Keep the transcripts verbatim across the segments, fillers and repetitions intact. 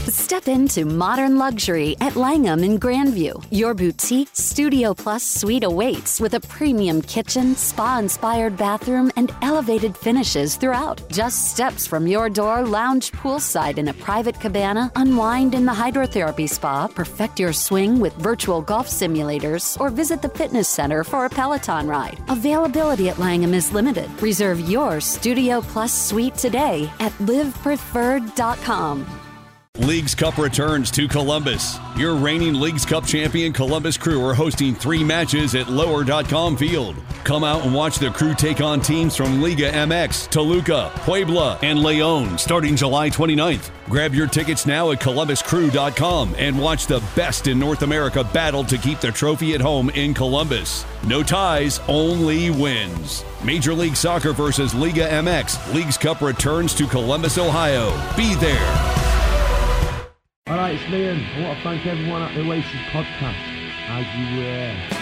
Step into modern luxury at Langham in Grandview. Your boutique Studio Plus suite awaits with a premium kitchen, spa-inspired bathroom, and elevated finishes throughout. Just steps from your door, lounge poolside in a private cabana, unwind in the hydrotherapy spa, perfect your swing with virtual golf simulators, or visit the fitness center for a Peloton ride. Availability at Langham is limited. Reserve your Studio Plus suite today at live preferred dot com. Leagues Cup returns to Columbus. Your reigning Leagues Cup champion Columbus Crew are hosting three matches at lower dot com Field. Come out and watch the Crew take on teams from Liga M X, Toluca, Puebla, and León starting July twenty-ninth. Grab your tickets now at columbus crew dot com and watch the best in North America battle to keep the trophy at home in Columbus. No ties, only wins. Major League Soccer versus Liga M X. Leagues Cup returns to Columbus, Ohio. Be there. Alright, it's Liam. I want to thank everyone at the Oasis podcast. As you were.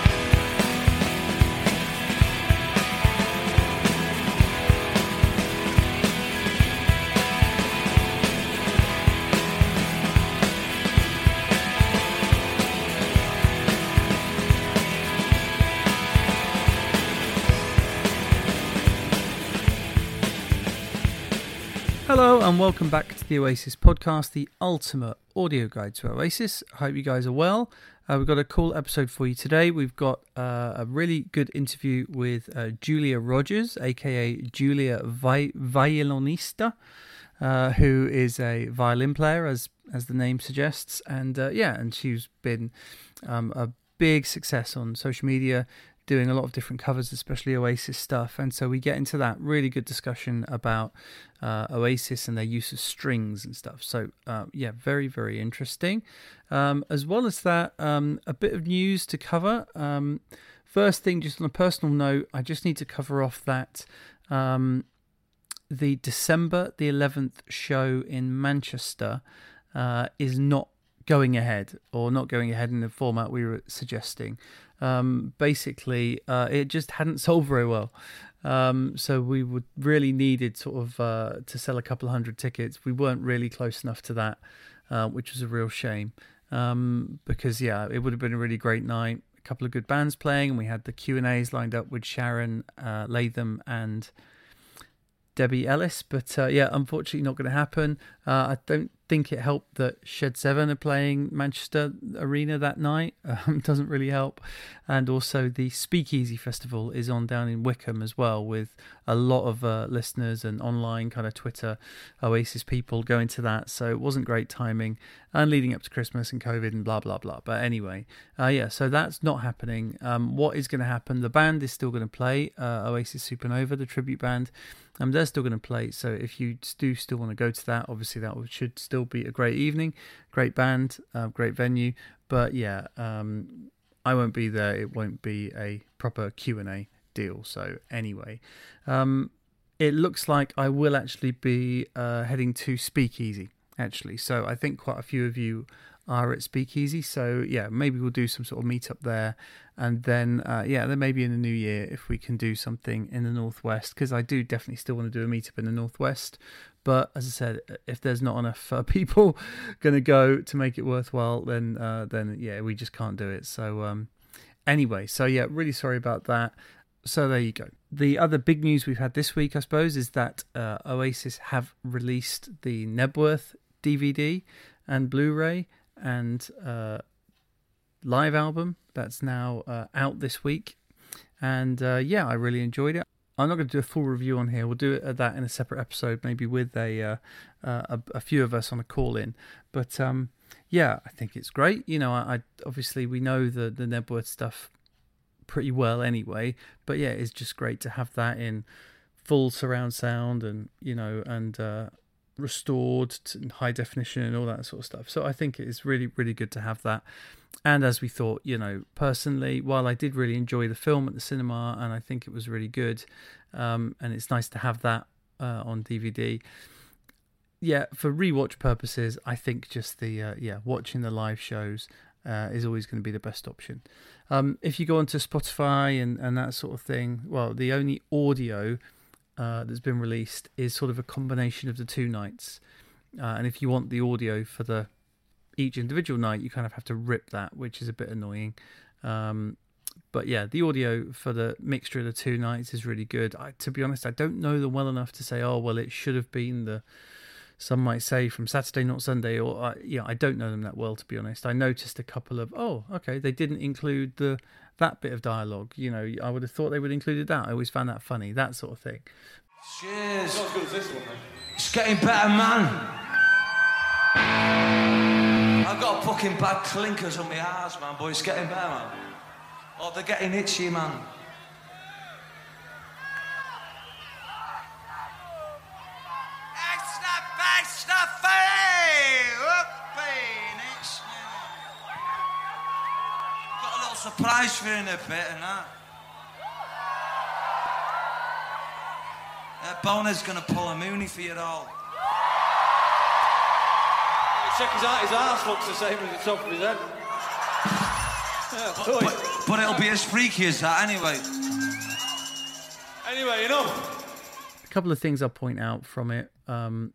Hello and welcome back to the Oasis podcast, the ultimate audio guide to Oasis. I hope you guys are well. Uh, we've got a cool episode for you today. We've got uh, a really good interview with uh, Julia Rogers, aka Julia Vi- Violonista, uh, who is a violin player, as as the name suggests. And uh, yeah, and she's been um, a big success on social media, doing a lot of different covers, especially Oasis stuff. And so we get into that really good discussion about uh, Oasis and their use of strings and stuff. So uh, yeah, very, very interesting. Um, as well as that, um, a bit of news to cover. Um, first thing, just on a personal note, I just need to cover off that um, the December the eleventh show in Manchester uh, is not going ahead, or not going ahead in the format we were suggesting. Um, basically, uh, it just hadn't sold very well. Um, so we would really needed sort of uh, to sell a couple of hundred tickets. We weren't really close enough to that, uh, which was a real shame. Um, because, yeah, it would have been a really great night. A couple of good bands playing, and we had the Q and A's lined up with Sharon uh, Latham and Debbie Ellis. But, uh, yeah, unfortunately not going to happen. Uh, I don't think it helped that Shed seven are playing Manchester Arena that night. Um, doesn't really help. And also the Speakeasy Festival is on down in Wickham as well, with a lot of uh, listeners and online kind of Twitter Oasis people going to that. So it wasn't great timing, and leading up to Christmas and COVID and blah, blah, blah. But anyway, uh, yeah, so that's not happening. Um, what is going to happen? The band is still going to play, uh, Oasis Supernova, the tribute band. Um, they're still going to play. So if you do still want to go to that, obviously that should still be a great evening, great band, uh, great venue. But yeah, um, I won't be there. It won't be a proper Q and A deal. So anyway, um, it looks like I will actually be uh, heading to Speakeasy, actually. So I think quite a few of you are at Speakeasy. So yeah, maybe we'll do some sort of meetup there. And then, uh, yeah, then maybe in the new year, if we can do something in the Northwest, because I do definitely still want to do a meetup in the Northwest. But as I said, if there's not enough uh, people going to go to make it worthwhile, then, uh, then yeah, we just can't do it. So um, anyway, so yeah, really sorry about that. So there you go. The other big news we've had this week, I suppose, is that uh, Oasis have released the Nebworth D V D and Blu-ray and uh, live album that's now uh, out this week. And uh, yeah, I really enjoyed it. I'm not going to do a full review on here. We'll do it, uh, that in a separate episode, maybe with a uh, uh, a, a few of us on a call in. But um, yeah, I think it's great. You know, I, I obviously we know the the Nebworth stuff pretty well anyway. But yeah, it's just great to have that in full surround sound, and you know, and uh, restored to high definition and all that sort of stuff. So I think it is really, really good to have that. And as we thought, you know, personally, while I did really enjoy the film at the cinema, and I think it was really good, um, and it's nice to have that uh, on D V D. Yeah, for rewatch purposes, I think just the uh, yeah watching the live shows uh, is always going to be the best option. Um, if you go onto Spotify and, and that sort of thing, well, the only audio uh, that's been released is sort of a combination of the two nights. uh, and if you want the audio for the each individual night, you kind of have to rip that, which is a bit annoying. Um, but yeah, the audio for the mixture of the two nights is really good. I, to be honest, I don't know them well enough to say, oh well, it should have been the. Some might say from Saturday, not Sunday, or uh, yeah, I don't know them that well, to be honest. I noticed a couple of, oh, okay, they didn't include the that bit of dialogue. You know, I would have thought they would have included that. I always found that funny, that sort of thing. Cheers. Not as good as this one, man. It's getting better, man. I've got fucking bad clinkers on my arse, man, but it's getting better, man. Oh, they're getting itchy, man. Surprise for you in a bit and that. Uh, Boner's gonna pull a Mooney for you all. Check his, his arse looks the same as the top of his head. Yeah, but, but, but it'll be as freaky as that anyway. Anyway, you know. A couple of things I'll point out from it. Um,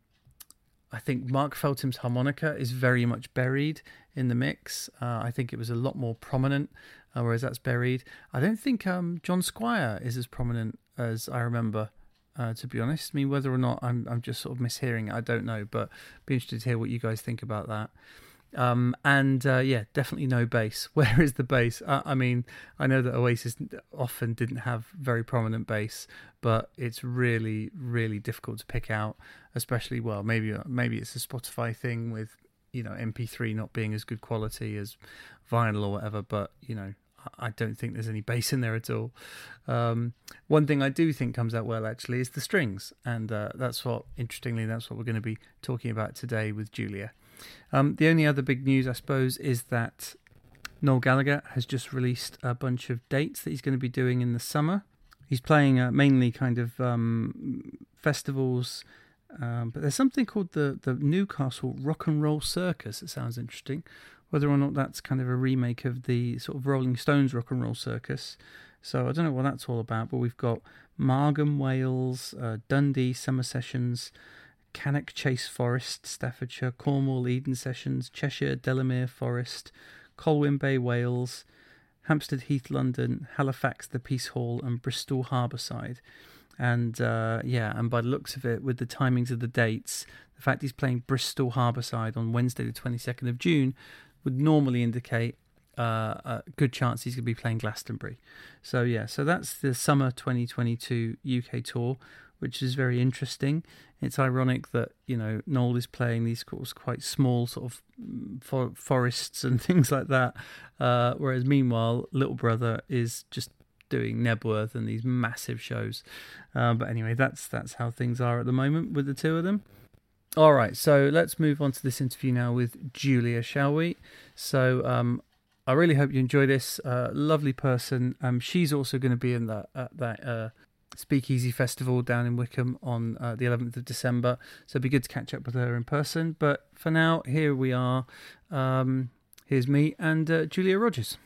I think Mark Feltham's harmonica is very much buried in the mix. Uh, I think it was a lot more prominent, uh, whereas that's buried. I don't think um, John Squire is as prominent as I remember, uh, to be honest. I mean, whether or not I'm I'm just sort of mishearing it, I don't know, but be interested to hear what you guys think about that. Um, and uh, yeah, definitely no bass. Where is the bass? Uh, I mean, I know that Oasis often didn't have very prominent bass, but it's really, really difficult to pick out. Especially, well, maybe maybe it's a Spotify thing with, you know, M P three not being as good quality as vinyl or whatever. But you know, I don't think there's any bass in there at all. Um, one thing I do think comes out well actually is the strings, and uh, that's what, interestingly, that's what we're going to be talking about today with Julia. Um, the only other big news, I suppose, is that Noel Gallagher has just released a bunch of dates that he's going to be doing in the summer. He's playing uh, mainly kind of um, festivals, um, but there's something called the, the Newcastle Rock and Roll Circus. It sounds interesting. Whether or not that's kind of a remake of the sort of Rolling Stones Rock and Roll Circus. So I don't know what that's all about, but we've got Margam, Wales, uh, Dundee Summer Sessions, Cannock Chase Forest, Staffordshire, Cornwall Eden Sessions, Cheshire Delamere Forest, Colwyn Bay, Wales, Hampstead Heath, London, Halifax the Peace Hall, and Bristol Harbourside. And uh, yeah, and by the looks of it, with the timings of the dates, the fact he's playing Bristol Harbourside on Wednesday the twenty-second of June would normally indicate uh, a good chance he's going to be playing Glastonbury. So yeah, so that's the summer twenty twenty-two U K tour, which is very interesting. It's ironic that, you know, Noel is playing these quite small sort of for- forests and things like that, uh, whereas meanwhile, Little Brother is just doing Nebworth and these massive shows. Uh, but anyway, that's that's how things are at the moment with the two of them. All right, so let's move on to this interview now with Julia, shall we? So um, I really hope you enjoy this. Uh, lovely person. Um, she's also going to be in that uh, that. Uh, Speakeasy Festival down in Wickham on uh, the eleventh of December, so it'd be good to catch up with her in person. But for now, here we are. Um, here's me and uh, Julia Rogers.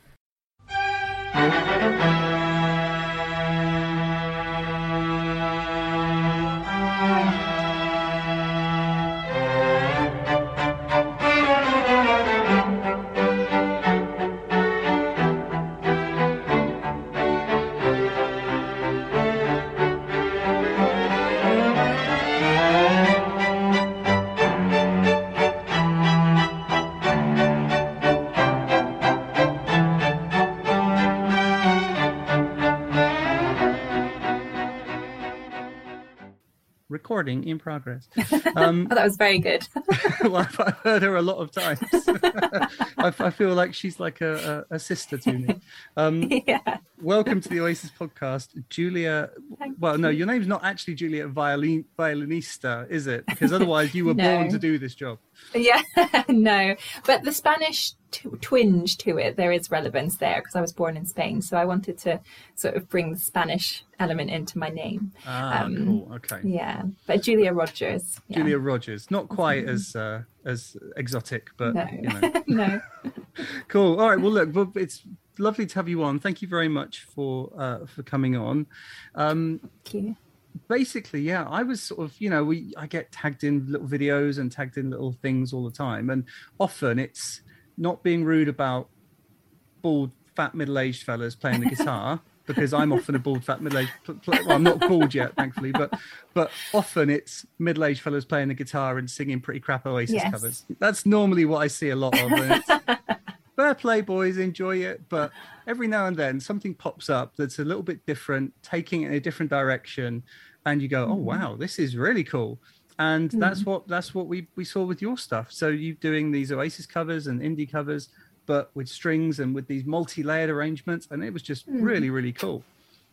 Recording in progress. Um, oh, that was very good. Well, I've, I've heard her a lot of times. I, I feel like she's like a, a, a sister to me. Um, yeah. Welcome to the Oasis podcast, Julia. Thank well, you. No, your name's not actually Julia Violin, Violinista, is it? Because otherwise you were no. born to do this job. Yeah, no. But the Spanish t- twinge to it, there is relevance there because I was born in Spain. So I wanted to sort of bring the Spanish element into my name. Ah, um, cool. Okay. Yeah, but Julia Rogers. Yeah. Julia Rogers, not quite mm-hmm. as uh, as exotic, but no. you know. No. Cool. All right. Well, look, it's lovely to have you on. Thank you very much for uh, for coming on. Um, Thank you. basically, yeah, I was sort of, you know, we I get tagged in little videos and tagged in little things all the time, and often it's not being rude about bald, fat, middle-aged fellas playing the guitar. Because I'm often a bald, fat, middle-aged. Well, I'm not bald yet, thankfully, but but often it's middle-aged fellas playing the guitar and singing pretty crap Oasis yes. covers. That's normally what I see a lot of. And it's, fair play, boys, enjoy it. But every now and then something pops up that's a little bit different, taking it in a different direction, and you go, "Oh wow, this is really cool." And mm. that's what that's what we we saw with your stuff. So you doing these Oasis covers and indie covers, but with strings and with these multi-layered arrangements, and it was just mm. really, really cool.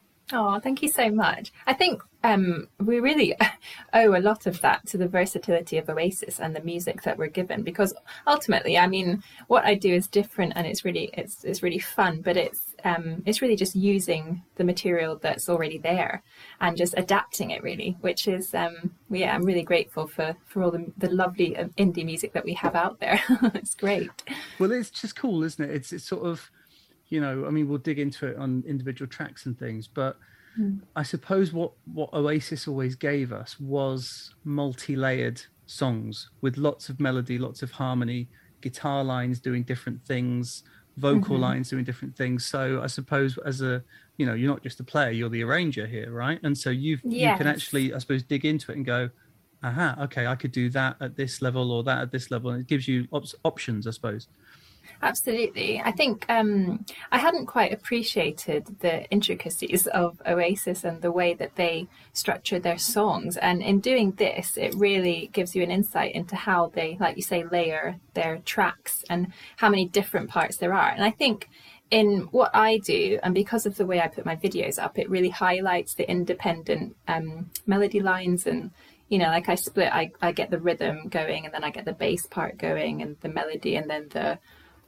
Oh, thank you so much. I think um, we really owe a lot of that to the versatility of Oasis and the music that we're given, because ultimately, I mean, what I do is different and it's really it's it's really fun, but it's um, it's really just using the material that's already there and just adapting it, really, which is, um, yeah, I'm really grateful for, for all the, the lovely indie music that we have out there. It's great. Well, it's just cool, isn't it? It's it's sort of, you know, I mean, we'll dig into it on individual tracks and things, but mm. I suppose what, what Oasis always gave us was multi-layered songs with lots of melody, lots of harmony, guitar lines doing different things, vocal mm-hmm. lines doing different things. So I suppose as a, you know, you're not just a player, you're the arranger here, right? And so you've, yes. you can actually, I suppose, dig into it and go, aha, okay, I could do that at this level or that at this level. And it gives you op- options, I suppose. Absolutely. I think um, I hadn't quite appreciated the intricacies of Oasis and the way that they structure their songs. And in doing this, it really gives you an insight into how they, like you say, layer their tracks and how many different parts there are. And I think in what I do, and because of the way I put my videos up, it really highlights the independent um, melody lines. And, you know, like I split, I, I get the rhythm going, and then I get the bass part going and the melody, and then the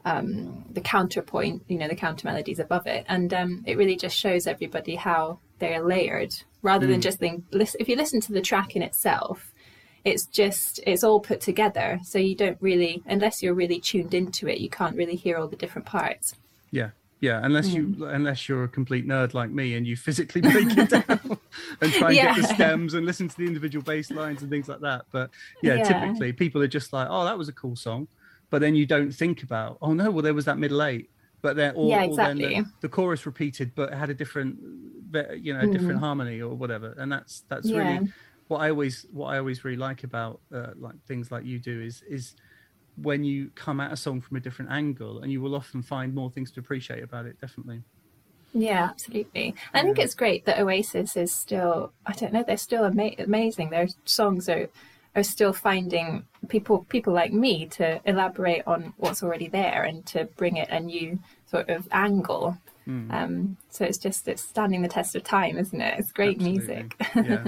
um the counterpoint, you know, the counter melodies above it, and um it really just shows everybody how they're layered rather mm. than just think, if you listen to the track in itself, it's just it's all put together, so you don't really, unless you're really tuned into it, you can't really hear all the different parts. Yeah yeah unless mm. you unless you're a complete nerd like me and you physically break it down and try and yeah. get the stems and listen to the individual bass lines and things like that. But yeah, yeah typically people are just like, oh, that was a cool song. But then you don't think about, oh no, well there was that middle eight, but then or, yeah, exactly. or then the, the chorus repeated, but it had a different, you know, different mm. harmony or whatever. And that's that's yeah. really what I always what I always really like about uh, like things like you do is is when you come at a song from a different angle, and you will often find more things to appreciate about it. Definitely. Yeah, absolutely. I yeah. think it's great that Oasis is still, I don't know, they're still ama- amazing. Their songs are. are still finding people people like me to elaborate on what's already there and to bring it a new sort of angle. Mm. Um, so it's just, it's standing the test of time, isn't it? It's great Absolutely. Music. Yeah.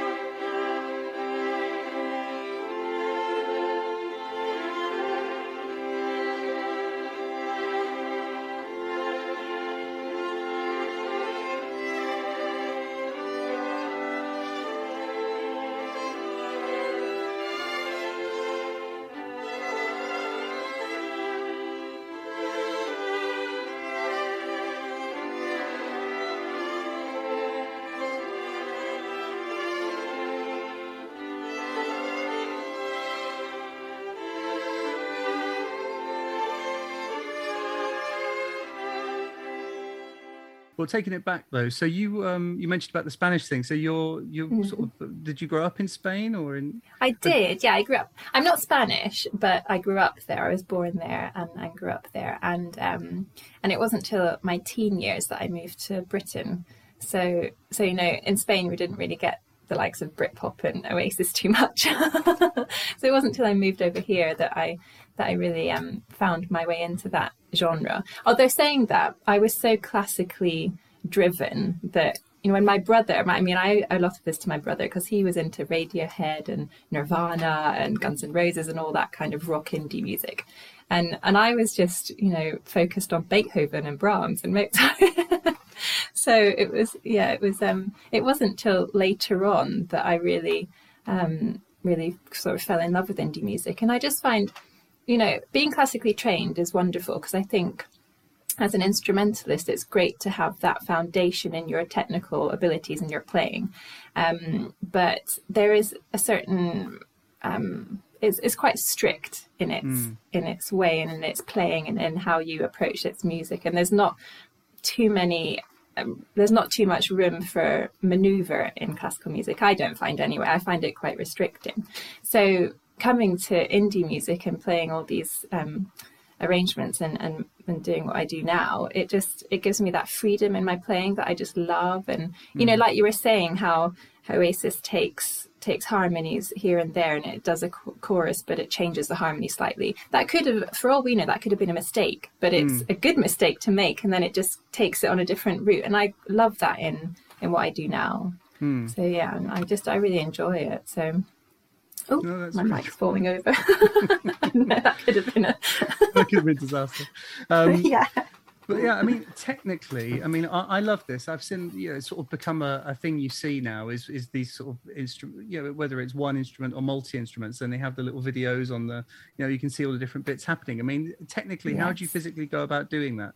Well, taking it back though, so you um you mentioned about the Spanish thing. So you're you mm. sort of, did you grow up in Spain or in? I did, yeah. I grew up. I'm not Spanish, but I grew up there. I was born there and I grew up there, and um and it wasn't till my teen years that I moved to Britain. So so you know, in Spain we didn't really get the likes of Britpop and Oasis too much. So it wasn't till I moved over here that I that I really um found my way into that genre. Although saying that, I was so classically driven that, you know, when my brother, I mean, I owe a lot of this to my brother because he was into Radiohead and Nirvana and Guns N' Roses and all that kind of rock indie music. And and I was just, you know, focused on Beethoven and Brahms and Mozart. So it was, yeah, it was, um, it wasn't till later on that I really, um, really sort of fell in love with indie music. And I just find, you know, being classically trained is wonderful because I think as an instrumentalist, it's great to have that foundation in your technical abilities and your playing. Um, but there is a certain, um, it's, it's quite strict in its mm. in its way and in its playing and in how you approach its music. And there's not too many, um, there's not too much room for maneuver in classical music. I don't find anyway. I find it quite restricting. So coming to indie music and playing all these um, arrangements and, and and doing what I do now, it just it gives me that freedom in my playing that I just love. And you mm. know, like you were saying, how Oasis takes takes harmonies here and there, and it does a chorus, but it changes the harmony slightly. That could have, for all we know, that could have been a mistake, but it's mm. a good mistake to make, and then it just takes it on a different route. And I love that in in what I do now. Mm. So yeah, I just I really enjoy it. So. Oh, no, my mic's cool. falling over. No, that could have been a that could have been a disaster. Um, yeah. But yeah, I mean, technically, I mean, I, I love this. I've seen, you know, it's sort of become a, a thing you see now is is these sort of instrument, you know, whether it's one instrument or multi instruments, and they have the little videos on the, you know, you can see all the different bits happening. I mean, technically, yes. How do you physically go about doing that?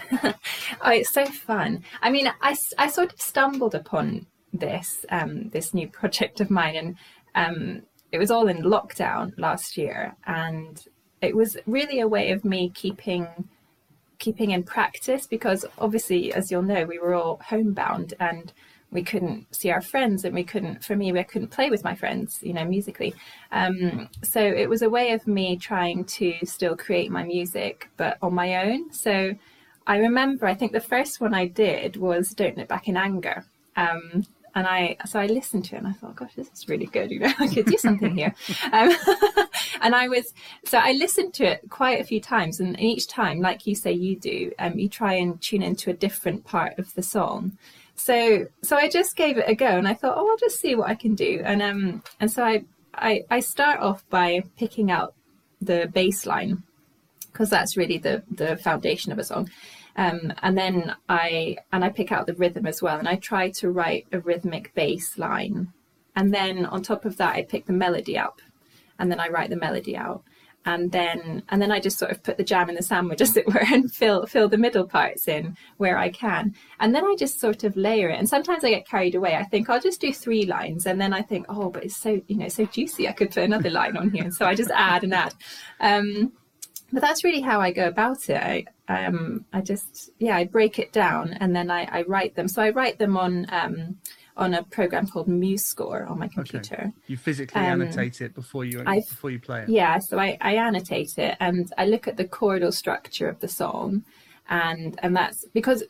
Oh, it's so fun. I mean, I, I sort of stumbled upon this um, this new project of mine, and um, it was all in lockdown last year, and it was really a way of me keeping keeping in practice, because obviously, as you'll know, we were all homebound and we couldn't see our friends, and we couldn't, for me, I couldn't play with my friends, you know, musically. Um, so it was a way of me trying to still create my music, but on my own. So I remember, I think the first one I did was Don't Look Back in Anger. Um, And I, so I listened to it and I thought, gosh, this is really good. You know, I could do something here. Um, and I was, so I listened to it quite a few times. And each time, like you say, you do, um, you try and tune into a different part of the song. So, so I just gave it a go, and I thought, oh, I'll just see what I can do. And, um, and so I, I, I start off by picking out the bass line, because that's really the, the foundation of a song. Um, and then I and I pick out the rhythm as well, and I try to write a rhythmic bass line, and then on top of that I pick the melody up, and then I write the melody out, and then and then I just sort of put the jam in the sandwich, as it were, and fill fill the middle parts in where I can, and then I just sort of layer it. And sometimes I get carried away. I think I'll just do three lines, and then I think, oh, but it's so, you know, so juicy, I could put another line on here, and so I just add and add. Um, but that's really how I go about it. I, Um, I just, yeah, I break it down, and then I, I write them. So I write them on um, on a program called MuseScore on my computer. Okay. You physically um, annotate it before you I, before you play it. Yeah, so I, I annotate it, and I look at the chordal structure of the song, and and that's because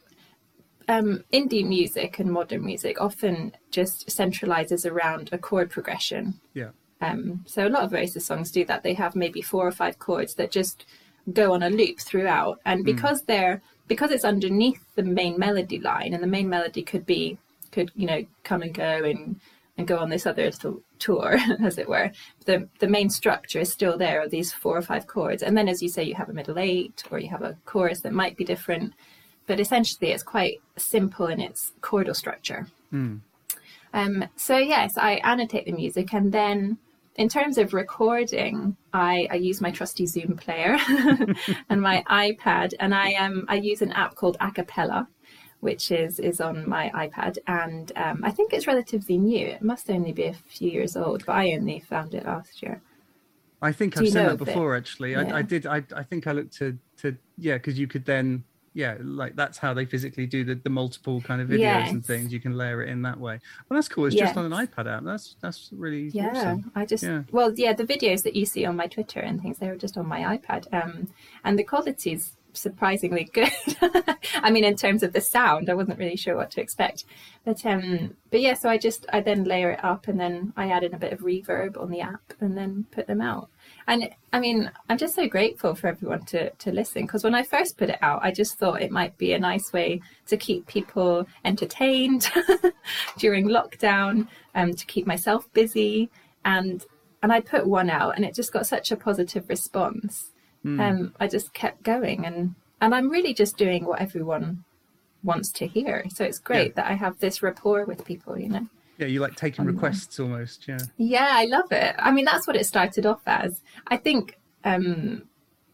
um, indie music and modern music often just centralizes around a chord progression. Yeah. Um, so a lot of Oasis songs do that. They have maybe four or five chords that just go on a loop throughout, and because mm. they're because it's underneath the main melody line, and the main melody could be could you know come and go and and go on this other little tour, as it were. The the main structure is still there, of these four or five chords, and then, as you say, you have a middle eight, or you have a chorus that might be different, but essentially it's quite simple in its chordal structure. Mm. Um, so yes, I annotate the music, and then in terms of recording, I, I use my trusty Zoom player and my iPad, and I um I use an app called Acapella, which is is on my iPad, and um, I think it's relatively new. It must only be a few years old, but I only found it last year. I think Do I've you seen know that before, it? actually. Yeah. I, I did. I I think I looked to to yeah, because you could then. Yeah, like that's how they physically do the, the multiple kind of videos yes. and things. You can layer it in that way. Well, that's cool. It's yes. just on an iPad app. That's that's really yeah. awesome. I just yeah. well, yeah, the videos that you see on my Twitter and things, they were just on my iPad, um, and the quality's surprisingly good. I mean, in terms of the sound, I wasn't really sure what to expect, but um, but yeah. So I just I then layer it up, and then I add in a bit of reverb on the app, and then put them out. And I mean, I'm just so grateful for everyone to, to listen, because when I first put it out, I just thought it might be a nice way to keep people entertained during lockdown, um, to keep myself busy. And and I put one out, and it just got such a positive response. Mm. Um, I just kept going, and, and I'm really just doing what everyone wants to hear. So it's great yeah. that I have this rapport with people, you know. Yeah, you like taking requests almost, yeah. Yeah, I love it. I mean, that's what it started off as. I think um,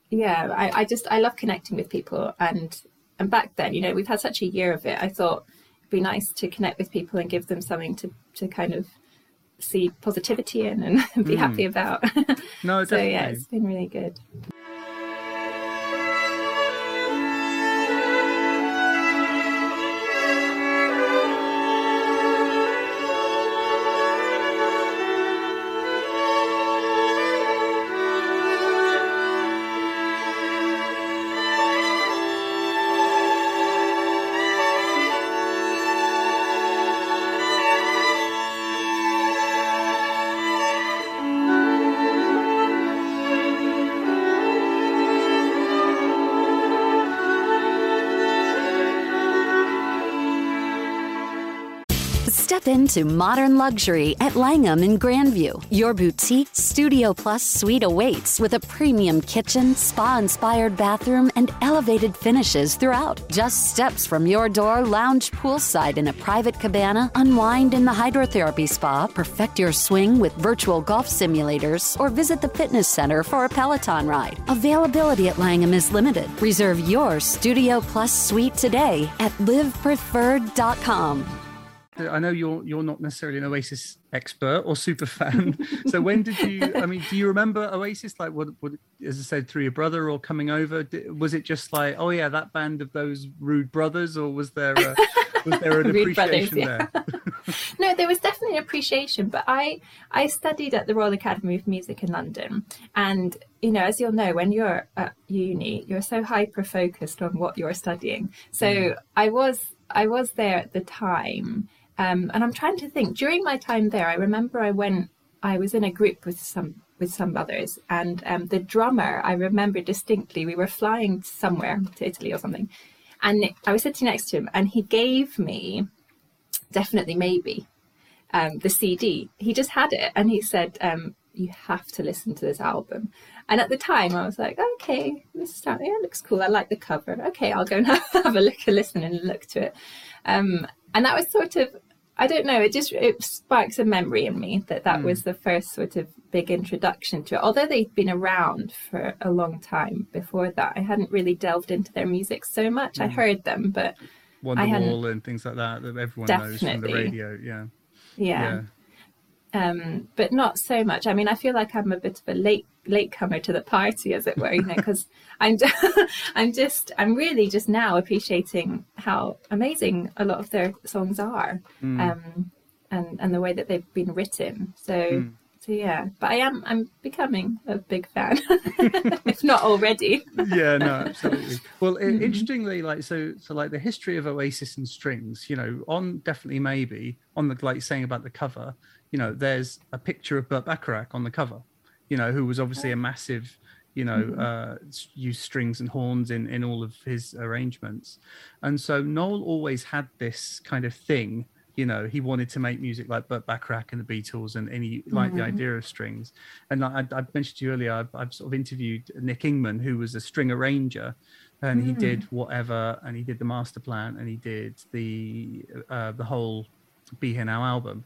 yeah, I, I just I love connecting with people, and and back then, you know, we've had such a year of it. I thought it'd be nice to connect with people and give them something to to kind of see positivity in and be mm. happy about. No, definitely. So yeah, it's been really good. Step into modern luxury at Langham in Grandview. Your boutique Studio Plus suite awaits with a premium kitchen, spa-inspired bathroom, and elevated finishes throughout. Just steps from your door, lounge poolside in a private cabana, unwind in the hydrotherapy spa, perfect your swing with virtual golf simulators, or visit the fitness center for a Peloton ride. Availability at Langham is limited. Reserve your Studio Plus suite today at live preferred dot com. I know you're you're not necessarily an Oasis expert or super fan. So when did you? I mean, do you remember Oasis? Like, what, what as I said, through your brother or coming over? Was it just like, oh yeah, that band of those rude brothers, or was there a, was there an appreciation brothers, yeah. there? No, there was definitely an appreciation. But I I studied at the Royal Academy of Music in London, and you know, as you'll know, when you're at uni, you're so hyper focused on what you're studying. So mm. I was I was there at the time. Um, and I'm trying to think, during my time there, I remember I went, I was in a group with some with some others, and um, the drummer, I remember distinctly, we were flying somewhere to Italy or something, and I was sitting next to him, and he gave me Definitely Maybe, um, the C D. He just had it, and he said, um, you have to listen to this album. And at the time, I was like, okay, this sounds, yeah, it looks cool. I like the cover. Okay, I'll go and have a look, a listen and look to it. Um, and that was sort of, I don't know, it just it sparks a memory in me that that mm. was the first sort of big introduction to it. Although they'd been around for a long time before that, I hadn't really delved into their music so much. Mm. I heard them, but Wonderwall and things like that that everyone knows from the radio. Yeah, yeah, yeah. Um, but not so much. I mean, I feel like I'm a bit of a late latecomer to the party, as it were, you know, because I'm, I'm just, I'm really just now appreciating how amazing a lot of their songs are, mm. um, and and the way that they've been written. So, mm. so yeah. But I am, I'm becoming a big fan, if not already. Yeah, no, absolutely. Well, mm-hmm. interestingly, like so, so like the history of Oasis and strings, you know, on Definitely Maybe, on the like saying about the cover. You know, there's a picture of Burt Bacharach on the cover, you know, who was obviously a massive, you know, mm-hmm. uh, used strings and horns in, in all of his arrangements. And so Noel always had this kind of thing, you know, he wanted to make music like Burt Bacharach and the Beatles, and, and he liked mm-hmm. the idea of strings. And I, I mentioned to you earlier, I've, I've sort of interviewed Nick Ingman, who was a string arranger, and mm. he did Whatever, and he did the Master Plan, and he did the uh, the whole Be Here Now album.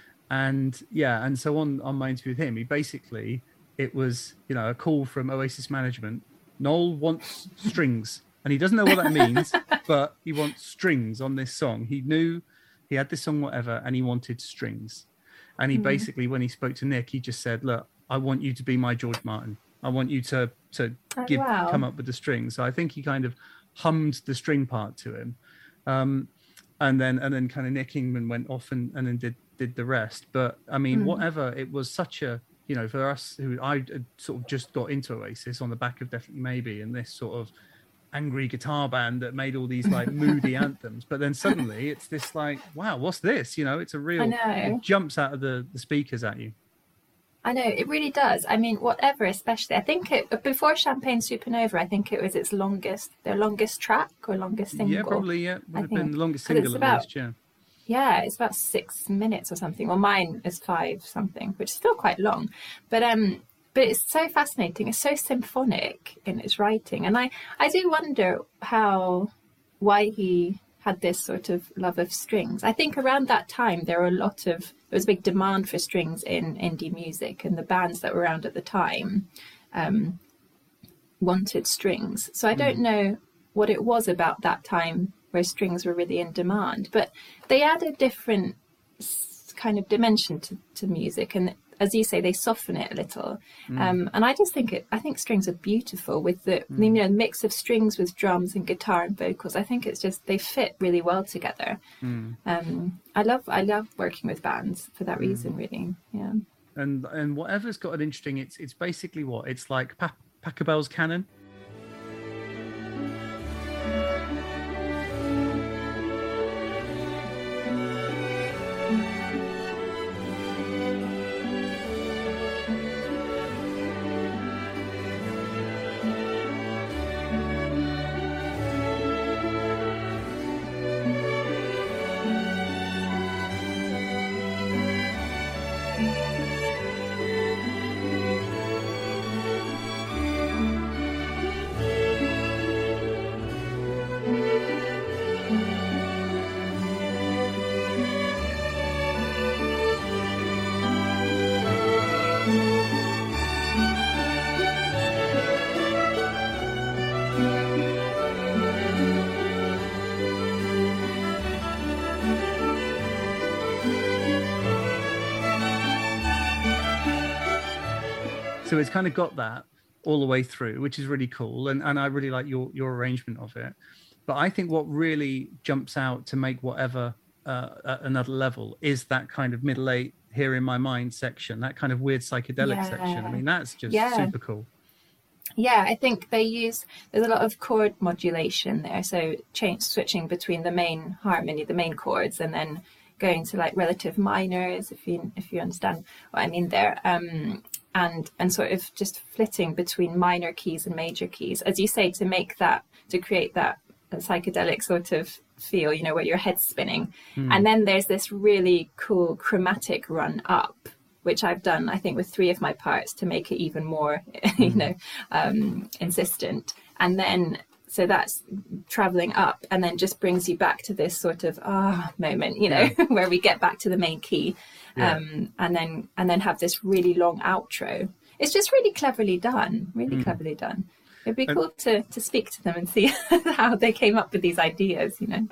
And yeah, and so on, on my interview with him, he basically, it was, you know, a call from Oasis management. Noel wants strings, and he doesn't know what that means, but he wants strings on this song. He knew he had this song, Whatever, and he wanted strings. And he mm. basically, when he spoke to Nick, he just said, look, I want you to be my George Martin. I want you to, to oh, give, wow. come up with the strings. So I think he kind of hummed the string part to him. Um, and then, and then kind of Nick Ingman went off and, and then did, did the rest. But I mean, mm. Whatever, it was such a, you know, for us who I sort of just got into Oasis on the back of Definitely Maybe, and this sort of angry guitar band that made all these like moody anthems. But then suddenly it's this like, wow, what's this? You know, it's a real, it jumps out of the, the speakers at you. I know, it really does. I mean, Whatever, especially, I think it, before Champagne Supernova, I think it was its longest, their longest track or longest single. Yeah, probably, yeah. Would I have think. been the longest single at about, least, yeah. Yeah, it's about six minutes or something. Well, mine is five something, which is still quite long. But um, but it's so fascinating. It's so symphonic in its writing. And I, I do wonder how, why he had this sort of love of strings. I think around that time, there were a lot of, there was a big demand for strings in indie music, and the bands that were around at the time, um, wanted strings. So I don't mm. know what it was about that time where strings were really in demand, but they add a different kind of dimension to, to music, and as you say, they soften it a little. Mm. Um, and I just think it. I think strings are beautiful with the mm. you know mix of strings with drums and guitar and vocals. I think it's just they fit really well together. Mm. Um, I love I love working with bands for that mm. reason, really. Yeah. And and whatever's got an interesting, it's it's basically what it's like. Pa- Pachelbel's Canon. So it's kind of got that all the way through, which is really cool. And, and I really like your, your arrangement of it. But I think what really jumps out to make whatever uh, at another level is that kind of middle eight Here in My Mind section, that kind of weird psychedelic yeah. section. I mean, that's just yeah. super cool. Yeah, I think they use, there's a lot of chord modulation there. So change, switching between the main harmony, the main chords, and then going to like relative minors, if you if you understand what I mean there. Um, and and sort of just flitting between minor keys and major keys, as you say, to make that, to create that psychedelic sort of feel, you know, where your head's spinning. Mm. And then there's this really cool chromatic run up, which I've done, I think, with three of my parts to make it even more, you know, um, insistent. And then, so that's traveling up and then just brings you back to this sort of ah moment, you know, yeah. where we get back to the main key. Yeah. Um, and then and then have this really long outro. It's just really cleverly done, really mm. cleverly done. It'd be cool to, to speak to them and see how they came up with these ideas, you know.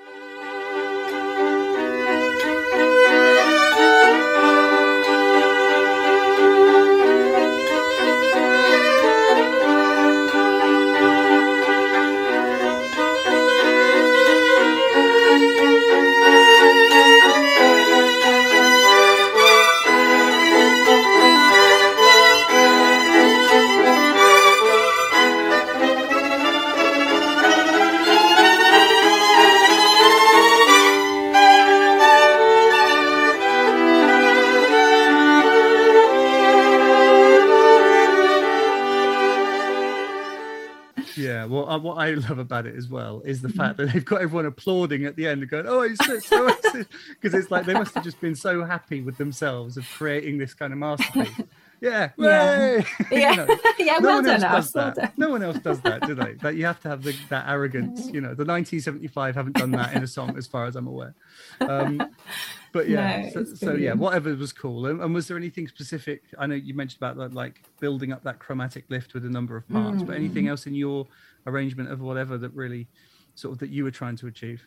What I love about it as well is the fact that they've got everyone applauding at the end and going, oh, it's so, so because it's like they must have just been so happy with themselves of creating this kind of masterpiece. Yeah, yeah, yeah. You know, yeah no well one done, else does well that. Done. No one else does that, do they? That you have to have the, that arrogance. You know, the nineteen seventy-five haven't done that in a song, as far as I'm aware. Um, but yeah, no, so, so yeah, whatever was cool. And, and was there anything specific? I know you mentioned about that, like building up that chromatic lift with a number of parts, mm. but anything else in your arrangement of whatever that really sort of that you were trying to achieve?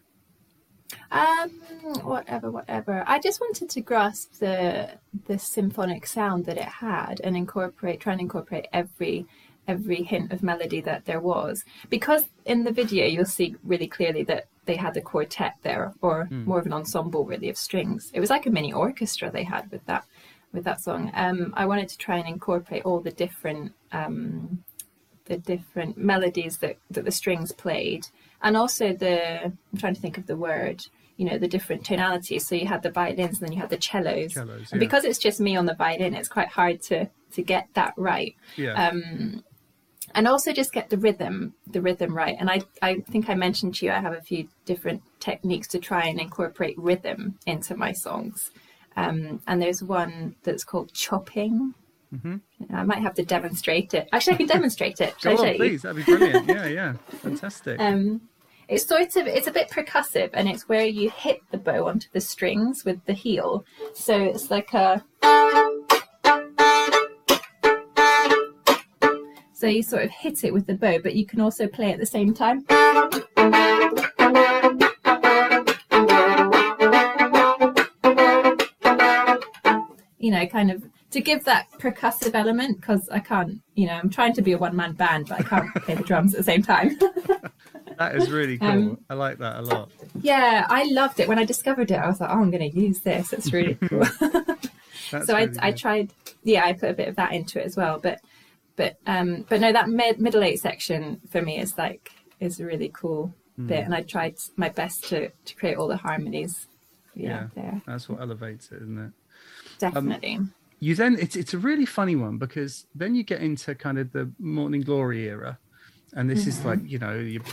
Um, whatever, whatever. I just wanted to grasp the the symphonic sound that it had and incorporate, try and incorporate every every hint of melody that there was. Because in the video you'll see really clearly that they had a quartet there, or mm. more of an ensemble really of strings. It was like a mini orchestra they had with that with that song. Um, I wanted to try and incorporate all the different um, the different melodies that, that the strings played. And also the, I'm trying to think of the word, you know, the different tonalities. So you had the violins and then you had the cellos. cellos yeah. And because it's just me on the violin, it's quite hard to, to get that right. Yeah. Um, and also just get the rhythm, the rhythm right. And I, I think I mentioned to you, I have a few different techniques to try and incorporate rhythm into my songs. Um, and there's one that's called chopping. Mm-hmm. I might have to demonstrate it. Actually, I can demonstrate it. Go on, please. That'd be brilliant. Yeah, yeah. Fantastic. Um, It's sort of, it's a bit percussive, and it's where you hit the bow onto the strings with the heel. So it's like a... So you sort of hit it with the bow, but you can also play at the same time. You know, kind of to give that percussive element, because I can't, you know, I'm trying to be a one-man band, but I can't play the drums at the same time. That is really cool. Um, I like that a lot. Yeah, I loved it. When I discovered it, I was like, oh, I'm going to use this. It's really cool. So I, really I tried, yeah, I put a bit of that into it as well. But, but, um, but no, that mid, middle eight section for me is like, is a really cool mm. bit. And I tried my best to, to create all the harmonies. Yeah, yeah, there. That's what elevates it, isn't it? Definitely. Um, you then, it's it's a really funny one, because then you get into kind of the Morning Glory era. And this mm-hmm. is like, you know, your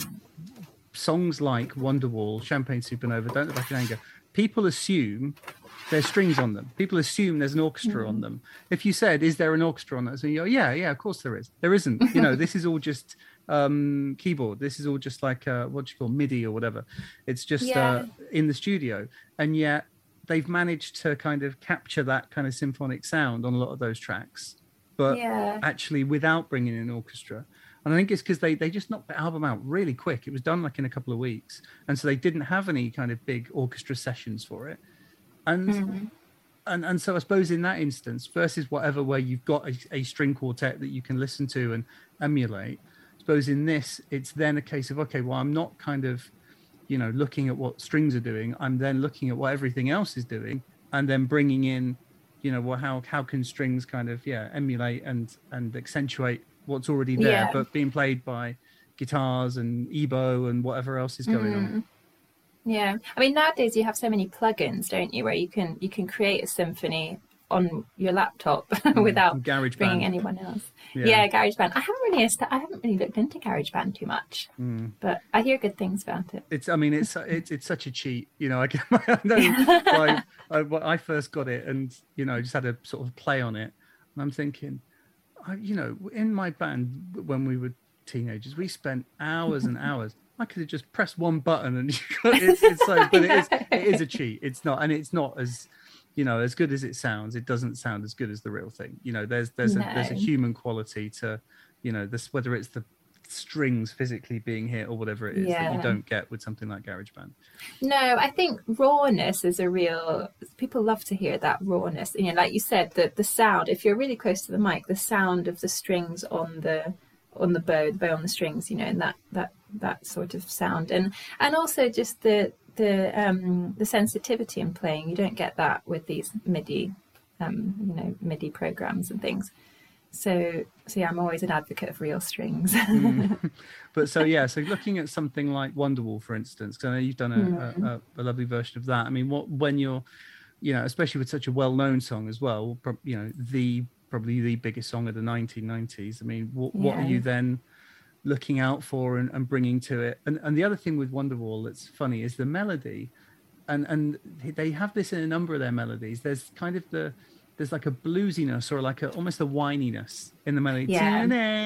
songs like Wonderwall, Champagne Supernova, Don't Look Back in Anger. People assume there's strings on them. People assume there's an orchestra mm-hmm. on them. If you said, is there an orchestra on that? So you go, yeah, yeah, of course there is. There isn't. You know, this is all just um, keyboard. This is all just like, uh, what do you call MIDI or whatever. It's just yeah. uh, in the studio. And yet they've managed to kind of capture that kind of symphonic sound on a lot of those tracks, but yeah. actually without bringing in an orchestra. And I think it's because they, they just knocked the album out really quick. It was done like in a couple of weeks. And so they didn't have any kind of big orchestra sessions for it. And mm-hmm. and, and so I suppose in that instance, versus whatever, where you've got a, a string quartet that you can listen to and emulate, I suppose in this, it's then a case of, okay, well, I'm not kind of, you know, looking at what strings are doing. I'm then looking at what everything else is doing, and then bringing in, you know, well, how, how can strings kind of, yeah, emulate and, and accentuate what's already there, yeah. but being played by guitars and E B O and whatever else is going mm. on. Yeah, I mean, nowadays you have so many plugins, don't you, where you can you can create a symphony on your laptop mm. without bringing anyone else. Yeah. yeah, GarageBand. I haven't really I haven't really looked into GarageBand too much, mm. but I hear good things about it. It's I mean, it's it's it's such a cheat, you know. I, I know I, I, I first got it, and you know, just had a sort of play on it, and I'm thinking, I, you know, in my band when we were teenagers, we spent hours and hours. I could have just pressed one button and you got, it's, it's so, but it is, it is a cheat. It's not, and it's not as, you know, as good as it sounds. It doesn't sound as good as the real thing. You know, there's there's no. a there's a human quality to, you know, this, whether it's the strings physically being hit or whatever it is yeah. that you don't get with something like GarageBand. No, I think rawness is a real, people love to hear that rawness. You know, like you said, the the sound, if you're really close to the mic, the sound of the strings on the on the bow, the bow on the strings, you know, and that that that sort of sound, and and also just the the um the sensitivity in playing. You don't get that with these MIDI um you know MIDI programs and things. So so yeah, I'm always an advocate of real strings. mm. But so yeah, so looking at something like Wonderwall, for instance, because I know you've done a, mm. a, a lovely version of that. I mean, what when you're, you know, especially with such a well-known song as well, you know, the probably the biggest song of the nineteen nineties. I mean, what yeah. what are you then looking out for and, and bringing to it? And and the other thing with Wonderwall that's funny is the melody, and and they have this in a number of their melodies. There's kind of the there's like a bluesiness or like a almost a whininess in the melody. Yeah.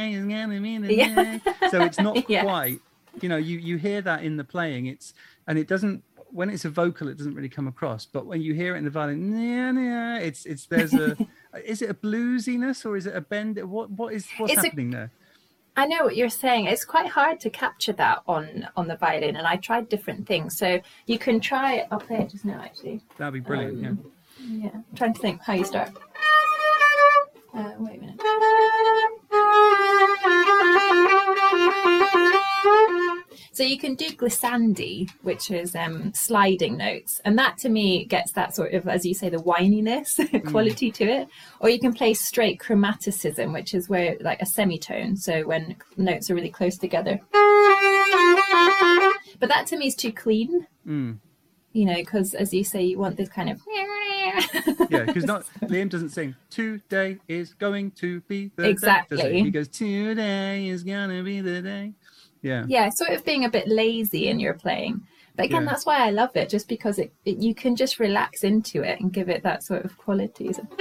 yeah. So it's not yeah. quite, you know, you you hear that in the playing. It's and it doesn't. When it's a vocal, it doesn't really come across. But when you hear it in the violin, it's it's there's a. Is it a bluesiness or is it a bend? What what is what's it's happening a, there? I know what you're saying. It's quite hard to capture that on on the violin, and I tried different things. So you can try. I'll play it just now, actually. That'd be brilliant. Um, yeah. Yeah. I'm trying to think how you start. Uh, wait a minute. So you can do glissandi, which is um, sliding notes. And that to me gets that sort of, as you say, the whininess quality mm. to it. Or you can play straight chromaticism, which is where like a semitone. So when notes are really close together. But that to me is too clean. Mm. You know, because as you say, you want this kind of... yeah, because not Liam doesn't sing, today is going to be the exactly. day. He goes, today is going to be the day. Yeah. Yeah, sort of being a bit lazy in your playing. But again, yeah. that's why I love it, just because it, it you can just relax into it and give it that sort of quality. So...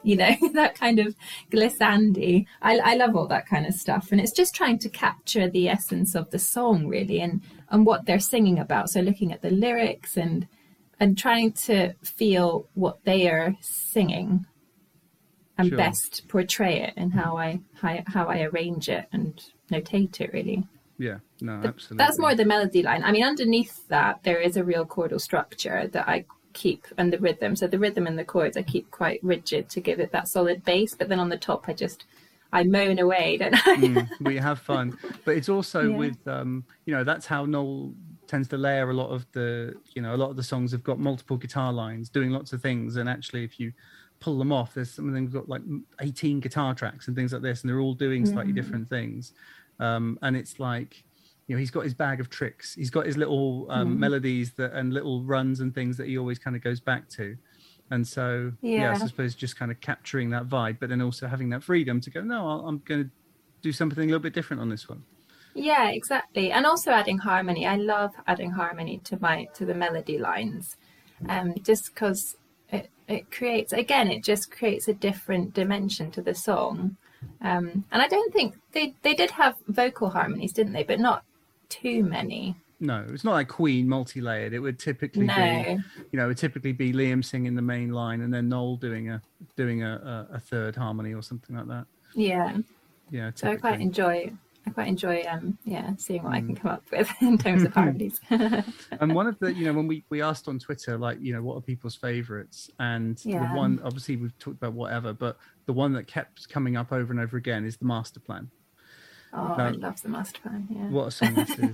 you know, that kind of glissandi. I, I love all that kind of stuff. And it's just trying to capture the essence of the song, really, and, and what they're singing about. So looking at the lyrics and and trying to feel what they are singing and Sure. best portray it and how I how, how I arrange it and notate it, really. Yeah, no, But absolutely. that's more the melody line. I mean, underneath that, there is a real chordal structure that I keep, and the rhythm. So the rhythm and the chords I keep quite rigid to give it that solid base. But then on the top, I just, I moan away, don't I? mm, we have fun. But it's also Yeah. with, um, you know, that's how Noel tends to layer a lot of the, you know, a lot of the songs have got multiple guitar lines doing lots of things. And actually, if you pull them off, there's some of them got like eighteen guitar tracks and things like this, and they're all doing slightly Mm. different things. Um, and it's like, you know, he's got his bag of tricks. He's got his little um, Mm. melodies that and little runs and things that he always kind of goes back to. And so, yeah, Yeah. I suppose just kind of capturing that vibe, but then also having that freedom to go, no, I'll- I'm going to do something a little bit different on this one. Yeah, exactly. And also adding harmony. I love adding harmony to my to the melody lines, um, just because it it creates, again, it just creates a different dimension to the song. Um, and I don't think they they did have vocal harmonies, didn't they? But not too many. No, it's not like Queen multi-layered. It would typically No. be, you know, it would typically be Liam singing the main line and then Noel doing a doing a, a, a third harmony or something like that. Yeah. Yeah, So I quite typically. enjoy. I quite enjoy, um, yeah, seeing what I Mm. can come up with in terms of harmonies. And one of the, you know, when we, we asked on Twitter, like, you know, what are people's favorites? And Yeah. the one, obviously we've talked about whatever, but the one that kept coming up over and over again is the Master Plan. Oh, No. I love the Master Plan. Yeah. What a song this is.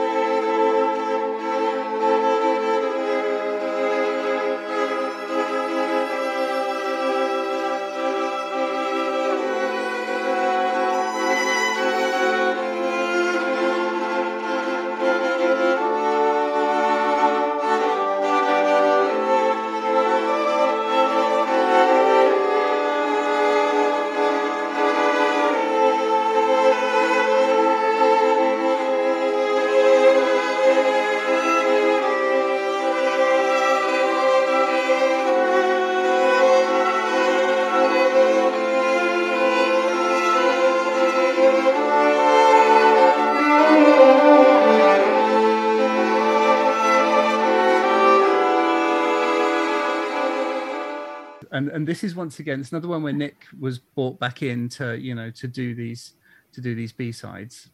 and and this is once again, it's another one where Nick was brought back in to, you know, to do these to do these B-sides.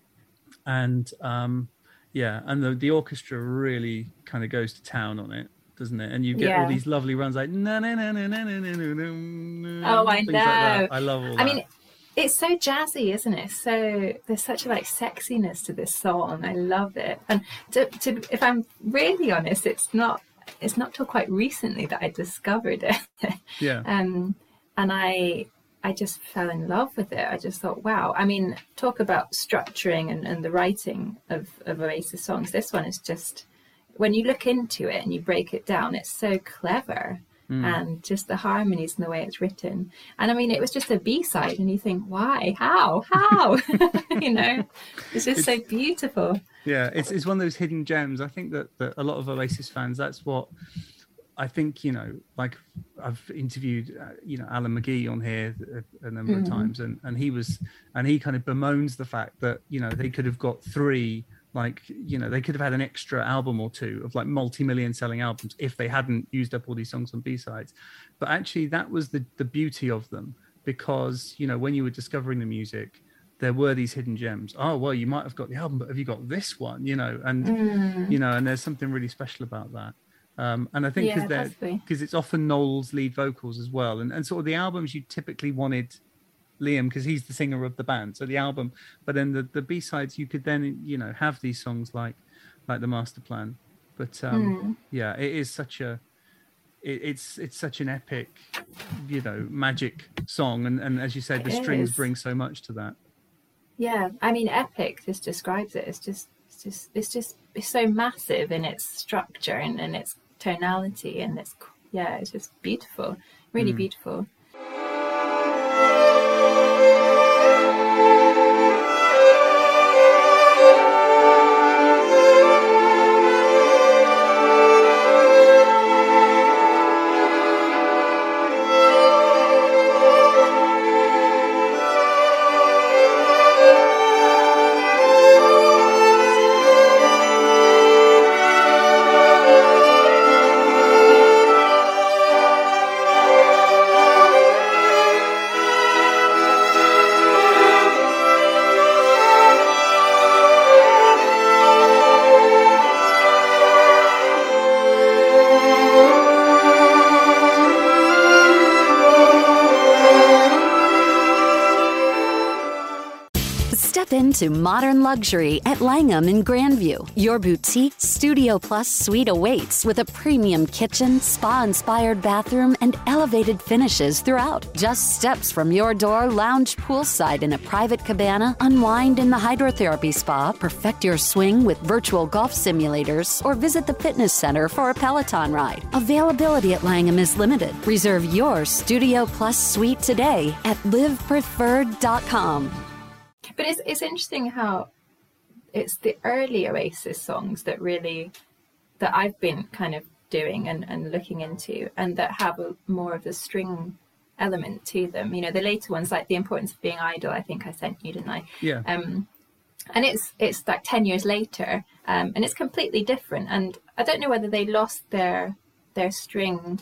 And um yeah, and the, the orchestra really kind of goes to town on it, doesn't it? And you get all Yeah. these lovely runs like na na na na na na na na na. Oh, I things know. like that. I love all that. I mean, it's so jazzy, isn't it? So there's such a like sexiness to this song. I love it. And to, to if I'm really honest, it's not it's not till quite recently that I discovered it. yeah. um, and I I just fell in love with it. I just thought, wow. I mean, talk about structuring and, and the writing of, of Oasis songs. This one is just, when you look into it and you break it down, it's so clever. Mm. And just the harmonies and the way it's written. And I mean, it was just a B-side and you think, why? How? How? You know, it's just so beautiful. Yeah, it's it's one of those hidden gems. I think that, that a lot of Oasis fans, that's what I think, you know, like I've interviewed, uh, you know, Alan McGee on here a, a number Mm. of times, and, and he was, and he kind of bemoans the fact that, you know, they could have got three, like, you know, they could have had an extra album or two of like multi-million selling albums if they hadn't used up all these songs on B-sides. But actually that was the, the beauty of them, because, you know, when you were discovering the music, there were these hidden gems. Oh, well, you might have got the album, but have you got this one? You know, and, Mm. you know, and there's something really special about that. Um, and I think Yeah, because they're possibly. because it's often Noel's lead vocals as well, and, and sort of the albums you typically wanted Liam because he's the singer of the band, so the album. But then the, the B sides you could then, you know, have these songs like like the Master Plan. But um, Mm. yeah, it is such a it, it's it's such an epic, you know, magic song, and, and as you said, the It strings is. bring so much to that. Yeah, I mean, epic just describes it. It's just, it's just, it's just, it's so massive in its structure and in its tonality, and it's, yeah, it's just beautiful, really Mm. beautiful. into modern luxury at Langham in Grandview. Your boutique Studio Plus suite awaits with a premium kitchen, spa-inspired bathroom, and elevated finishes throughout. Just steps from your door, lounge poolside in a private cabana, unwind in the hydrotherapy spa, perfect your swing with virtual golf simulators, or visit the fitness center for a Peloton ride. Availability at Langham is limited. Reserve your Studio Plus suite today at live preferred dot com. But it's it's interesting how it's the early Oasis songs that really that I've been kind of doing and, and looking into, and that have a, more of a string element to them. You know, the later ones, like The Importance of Being Idle, I think I sent you, didn't I? Yeah. Um, and it's it's like ten years later, um, and it's completely different. And I don't know whether they lost their their string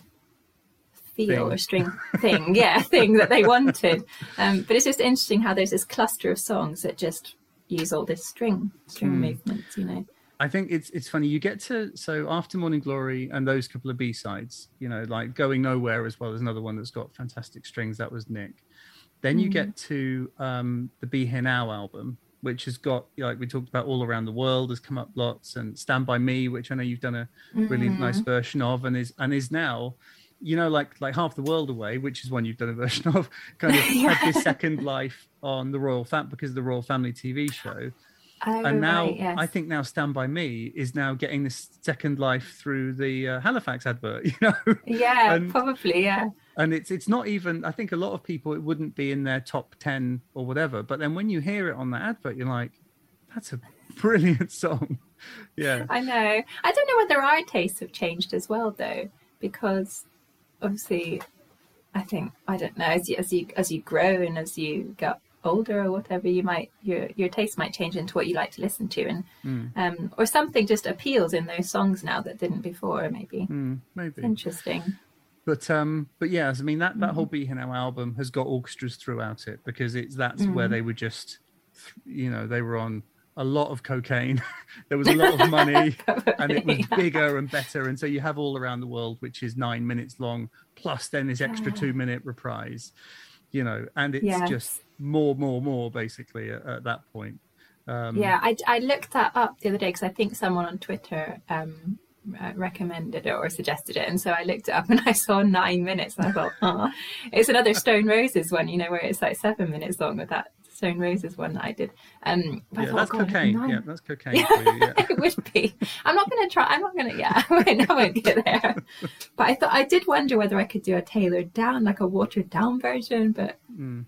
feel thing. or string thing, yeah, thing that they wanted. Um, but it's just interesting how there's this cluster of songs that just use all this string string Mm. movements, you know. I think it's it's funny. You get to so after Morning Glory and those couple of B sides, you know, like Going Nowhere as well as another one that's got fantastic strings. That was Nick. Then you Mm. get to um, the Be Here Now album, which has got, like we talked about, All Around the World has come up lots, and Stand By Me, which I know you've done a really Mhm. nice version of, and is and is now, you know, like like Half the World Away, which is one you've done a version of, kind of Yeah. had this second life on the Royal Fam because of the Royal Family T V show. Oh, And now right, yes. I think now Stand By Me is now getting this second life through the uh, Halifax advert, you know. Yeah, and, probably, yeah. And it's it's not even, I think a lot of people, it wouldn't be in their top ten or whatever. But then when you hear it on the advert, you're like, that's a brilliant song. Yeah. I know. I don't know whether our tastes have changed as well, though, because obviously, I think, I don't know, as you as you as you grow and as you get older or whatever, you might your your taste might change into what you like to listen to, and Mm. um or something just appeals in those songs now that didn't before. Maybe Mm, maybe. interesting. But um, but yes, I mean that, that Mm. whole Be Here Now album has got orchestras throughout it because it's that's where Mm. they were just, you know, they were on a lot of cocaine. There was a lot of money, and it was bigger and better. And so you have All Around the World, which is nine minutes long, plus then this extra Yeah. two minute reprise, you know, and it's Yes. just more, more, more basically at, at that point. Um, Yeah, I, I looked that up the other day because I think someone on Twitter um, uh, recommended it or suggested it, and so I looked it up and I saw nine minutes and I thought, oh, it's another Stone Roses one, you know, where it's like seven minutes long with that Stone Roses one that I did. Um, but I yeah, thought, that's God, cocaine. nine- Yeah, that's cocaine for you. Yeah. It would be. I'm not going to try. I'm not going to. Yeah, I won't, I won't get there. But I thought I did wonder whether I could do a tailored down, like a watered down version. But Mm.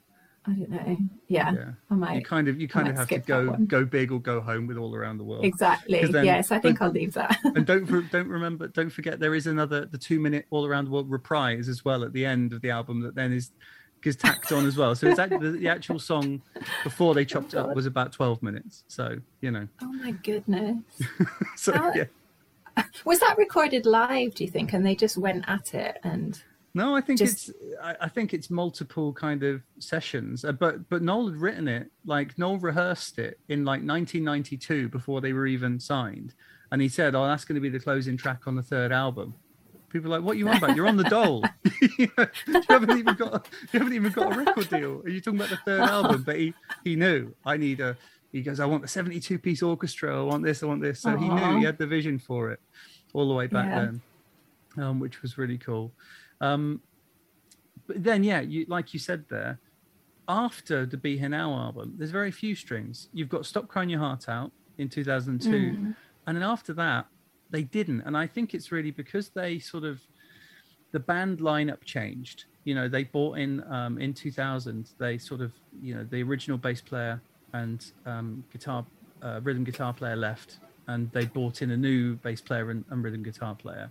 I don't know. Yeah, Yeah. I might. You kind of you kind I of might have to skip that go one. go big or go home with All Around the World. Exactly. 'Cause then- Yes, I think but- I'll leave that. And don't for- don't remember, don't forget there is another the two minute All Around the World reprise as well at the end of the album that then is is tacked on as well. So it's act- the, the actual song before they chopped it up was about twelve minutes. So you know, Oh my goodness. so How- yeah. Was that recorded live, do you think? And they just went at it and No, I think Just- it's I, I think it's multiple kind of sessions. Uh, but but Noel had written it, like Noel rehearsed it in like nineteen ninety-two before they were even signed, and he said, "Oh, that's going to be the closing track on the third album." People are like, "What are you on about? You're on the Dole. you, know, you haven't even got you haven't even got a record deal. Are you talking about the third album?" But he he knew I need a. He goes, "I want the seventy-two piece orchestra. I want this. I want this." So he knew Aw. he had the vision for it all the way back Yeah. then, um, which was really cool. Um, but then, yeah, you like you said there, after the Be Here Now album, there's very few strings. You've got Stop Crying Your Heart Out in two thousand two, Mm. and then after that, they didn't. And I think it's really because they sort of, the band lineup changed. You know, they brought in, um, in two thousand, they sort of, you know, the original bass player and um, guitar, uh, rhythm guitar player left, and they brought in a new bass player and, and rhythm guitar player.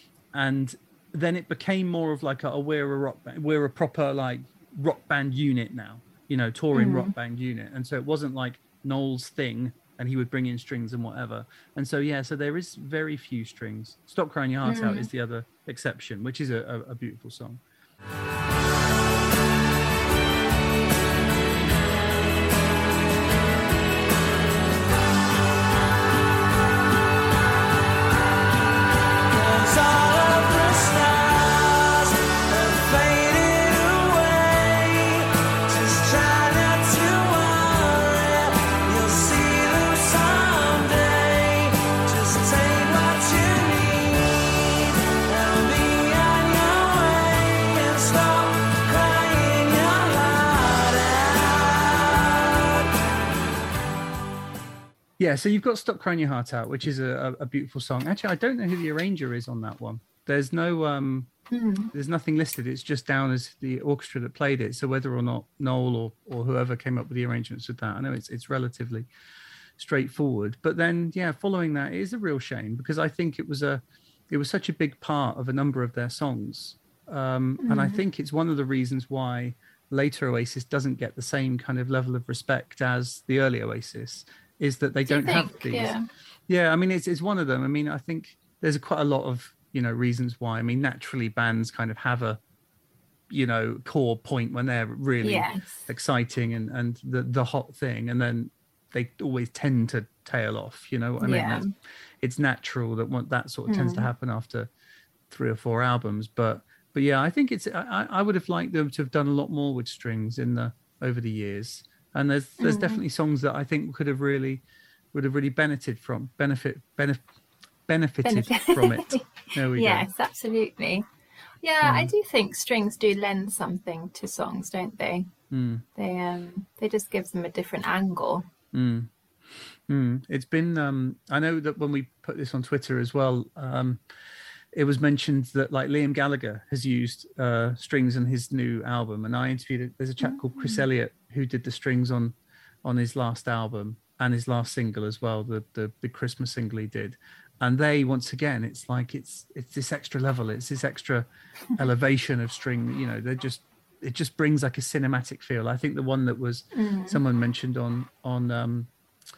And then it became more of like a, a we're a rock band, we're a proper like rock band unit now, you know, touring Mhm. rock band unit. And so it wasn't like Noel's thing and he would bring in strings and whatever. And so, yeah, so there is very few strings. Stop Crying Your Heart Out Mhm. is the other exception, which is a, a, a beautiful song. Cause all of the stars have faded away. Just try not to worry, Yeah, so you've got Stop Crying Your Heart Out, which is a, a beautiful song. Actually, I don't know who the arranger is on that one. There's no, um, mm. there's nothing listed. It's just down as the orchestra that played it. So whether or not Noel or, or whoever came up with the arrangements with that, I know it's it's relatively straightforward. But then, yeah, following that is a real shame, because I think it was a, it was such a big part of a number of their songs, um, mm. and I think it's one of the reasons why later Oasis doesn't get the same kind of level of respect as the early Oasis. Is that they Do don't have these? Yeah. yeah, I mean, it's it's one of them. I mean, I think there's quite a lot of, you know, reasons why. I mean, naturally, bands kind of have a, you know, core point when they're really yes. exciting and and the the hot thing, and then they always tend to tail off. You know what I mean? Yeah. It's natural that one, that sort of tends mm. to happen after three or four albums. But but yeah, I think it's. I, I would have liked them to have done a lot more with strings in the over the years. And there's there's mm. definitely songs that I think could have really would have really benefited from benefit benef, benefited Benefit. from it. There we yes, go. absolutely. Yeah, mm. I do think strings do lend something to songs, don't they? Mm. They um they just gives them a different angle. Mm. Mm. It's been um I know that when we put this on Twitter as well, um it was mentioned that like Liam Gallagher has used uh, strings on his new album, and I interviewed. There's a chap mm-hmm. called Chris Elliott who did the strings on on his last album and his last single as well, the the big Christmas single he did. And they, once again, it's like it's it's this extra level, it's this extra elevation of string. You know, they just it just brings like a cinematic feel. I think the one that was mm. someone mentioned on on. Um,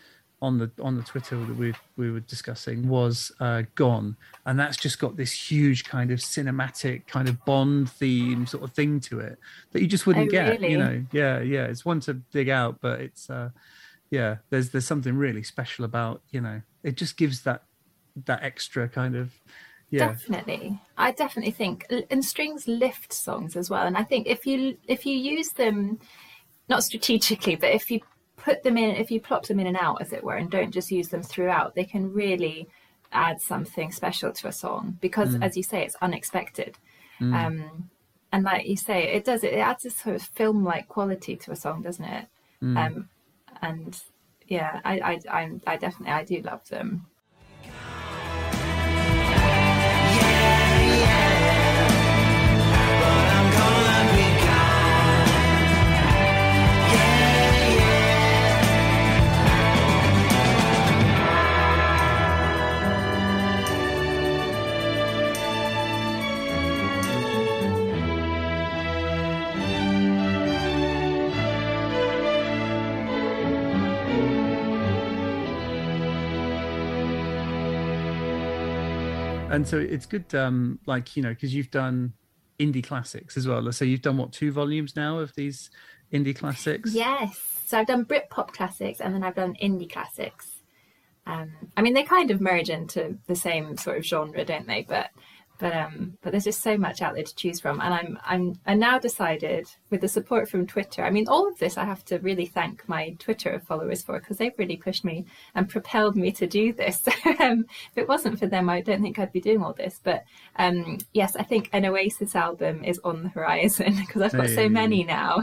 on the on the Twitter that we we were discussing was uh, Gone, and that's just got this huge kind of cinematic kind of Bond theme sort of thing to it that you just wouldn't oh, get, really? you know. Yeah, yeah, it's one to dig out, but it's uh, yeah, there's there's something really special about, you know, it just gives that that extra kind of yeah. Definitely, I definitely think, and strings lift songs as well, and I think if you if you use them not strategically, but if you put them in, if you plop them in and out, as it were, and don't just use them throughout, they can really add something special to a song, because mm. as you say, it's unexpected. Mm. Um, and like you say, it does, it adds a sort of film-like quality to a song, doesn't it? Mm. Um, and yeah, I, I, I, I definitely, I do love them. And so it's good, um, like, you know, because you've done indie classics as well. So you've done, what, two volumes now of these indie classics? Yes. So I've done Britpop classics and then I've done indie classics. Um, I mean, they kind of merge into the same sort of genre, don't they? But but um, but there's just so much out there to choose from. And I'm I'm I now decided, with the support from Twitter, I mean, all of this I have to really thank my Twitter followers for, because they've really pushed me and propelled me to do this. um, if it wasn't for them, I don't think I'd be doing all this. But um, yes, I think an Oasis album is on the horizon, because I've got hey. so many now.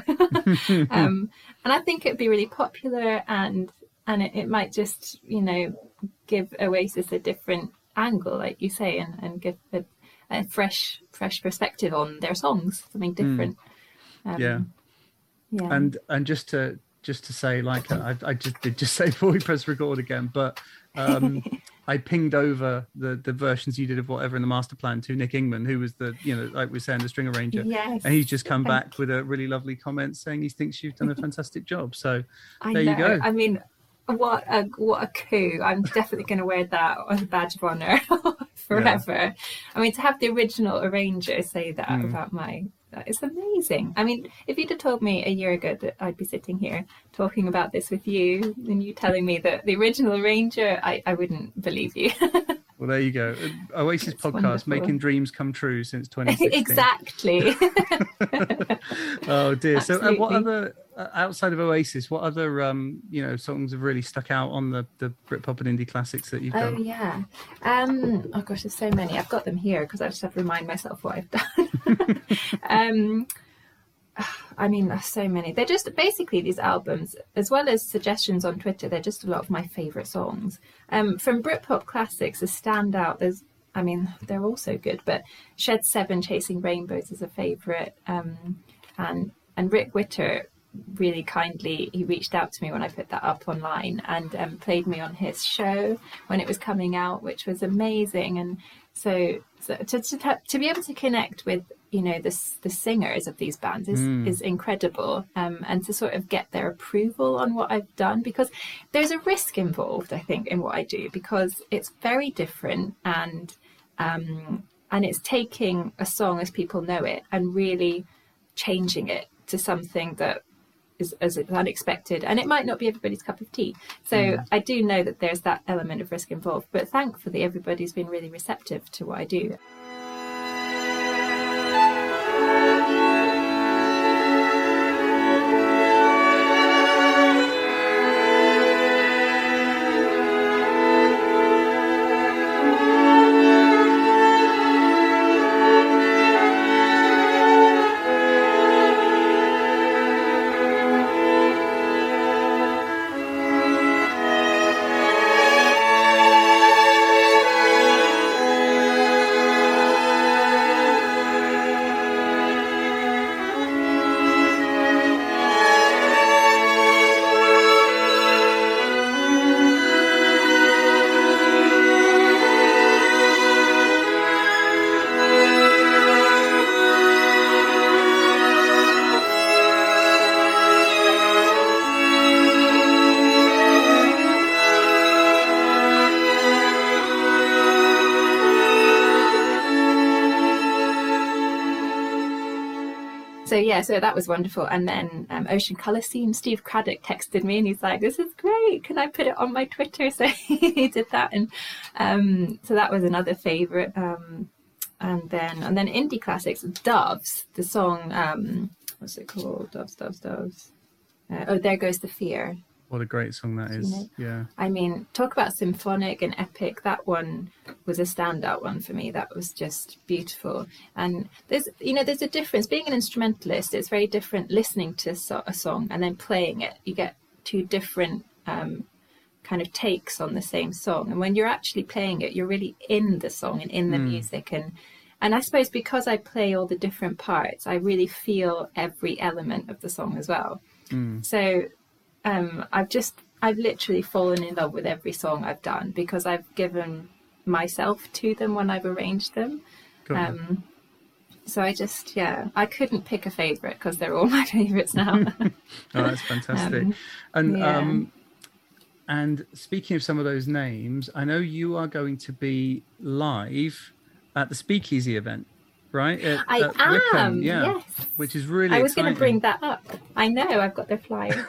um, and I think it'd be really popular, and and it, it might just, you know, give Oasis a different angle, like you say, and, and give a, a fresh fresh perspective on their songs, something different. Mm. Um, yeah. Yeah. And and just to just to say, like, I, I just did just say before we press record again, but um, I pinged over the the versions you did of Whatever in the Master Plan to Nick Ingman, who was the, you know, like we were saying, the string arranger. Yes. And he's just come Thank back with a really lovely comment saying he thinks you've done a fantastic job. So I there know. you go. I mean, what a what a coup. I'm definitely going to wear that as a badge of honor forever. Yeah. I mean, to have the original arranger say that mm. about my, that is amazing. I mean, if you'd have told me a year ago that I'd be sitting here talking about this with you, and you telling me that the original arranger, I, I wouldn't believe you. Well, there you go. Oasis it's podcast, wonderful. Making dreams come true since twenty sixteen. Exactly. Oh dear. Absolutely. So uh, what other, uh, outside of Oasis, what other um, you know, songs have really stuck out on the, the Britpop and indie classics that you've done? Oh yeah. Um, oh gosh, there's so many. I've got them here because I just have to remind myself what I've done. um, I mean, there's so many. They're just basically these albums, as well as suggestions on Twitter. They're just a lot of my favourite songs. Um, from Britpop classics, a standout. There's, I mean, they're all so good. But Shed Seven, Chasing Rainbows, is a favourite. Um, and and Rick Witter really kindly, he reached out to me when I put that up online and um, played me on his show when it was coming out, which was amazing. And so, so to, to to be able to connect with, you know, the the singers of these bands is mm. is incredible, um, and to sort of get their approval on what I've done, because there's a risk involved, I think, in what I do, because it's very different, and um, and it's taking a song as people know it and really changing it to something that is as unexpected, and it might not be everybody's cup of tea. So mm. I do know that there's that element of risk involved, but thankfully everybody's been really receptive to what I do. So yeah, so that was wonderful. And then um, Ocean Colour Scene, Steve Craddock texted me and he's like, "This is great, can I put it on my Twitter?" So he did that, and um, so that was another favourite. Um, and then and then indie classics, Doves, the song, um, what's it called? Doves, Doves, Doves. Uh, oh, There Goes the Fear. What a great song that is. You know? Yeah. I mean, talk about symphonic and epic. That one was a standout one for me. That was just beautiful. And there's, you know, there's a difference. Being an instrumentalist, it's very different listening to a song and then playing it. You get two different um, kind of takes on the same song. And when you're actually playing it, you're really in the song and in the mm. music. And and I suppose because I play all the different parts, I really feel every element of the song as well. Mm. So Um, I've just, I've literally fallen in love with every song I've done because I've given myself to them when I've arranged them. Um, so I just, yeah, I couldn't pick a favourite because they're all my favourites now. Oh, that's fantastic. um, and yeah. um, and speaking of some of those names, I know you are going to be live at the Speakeasy event. Right? At, I at am, Wickham, yeah, yes. Which is really I was exciting. going to bring that up. I know, I've got their flyer.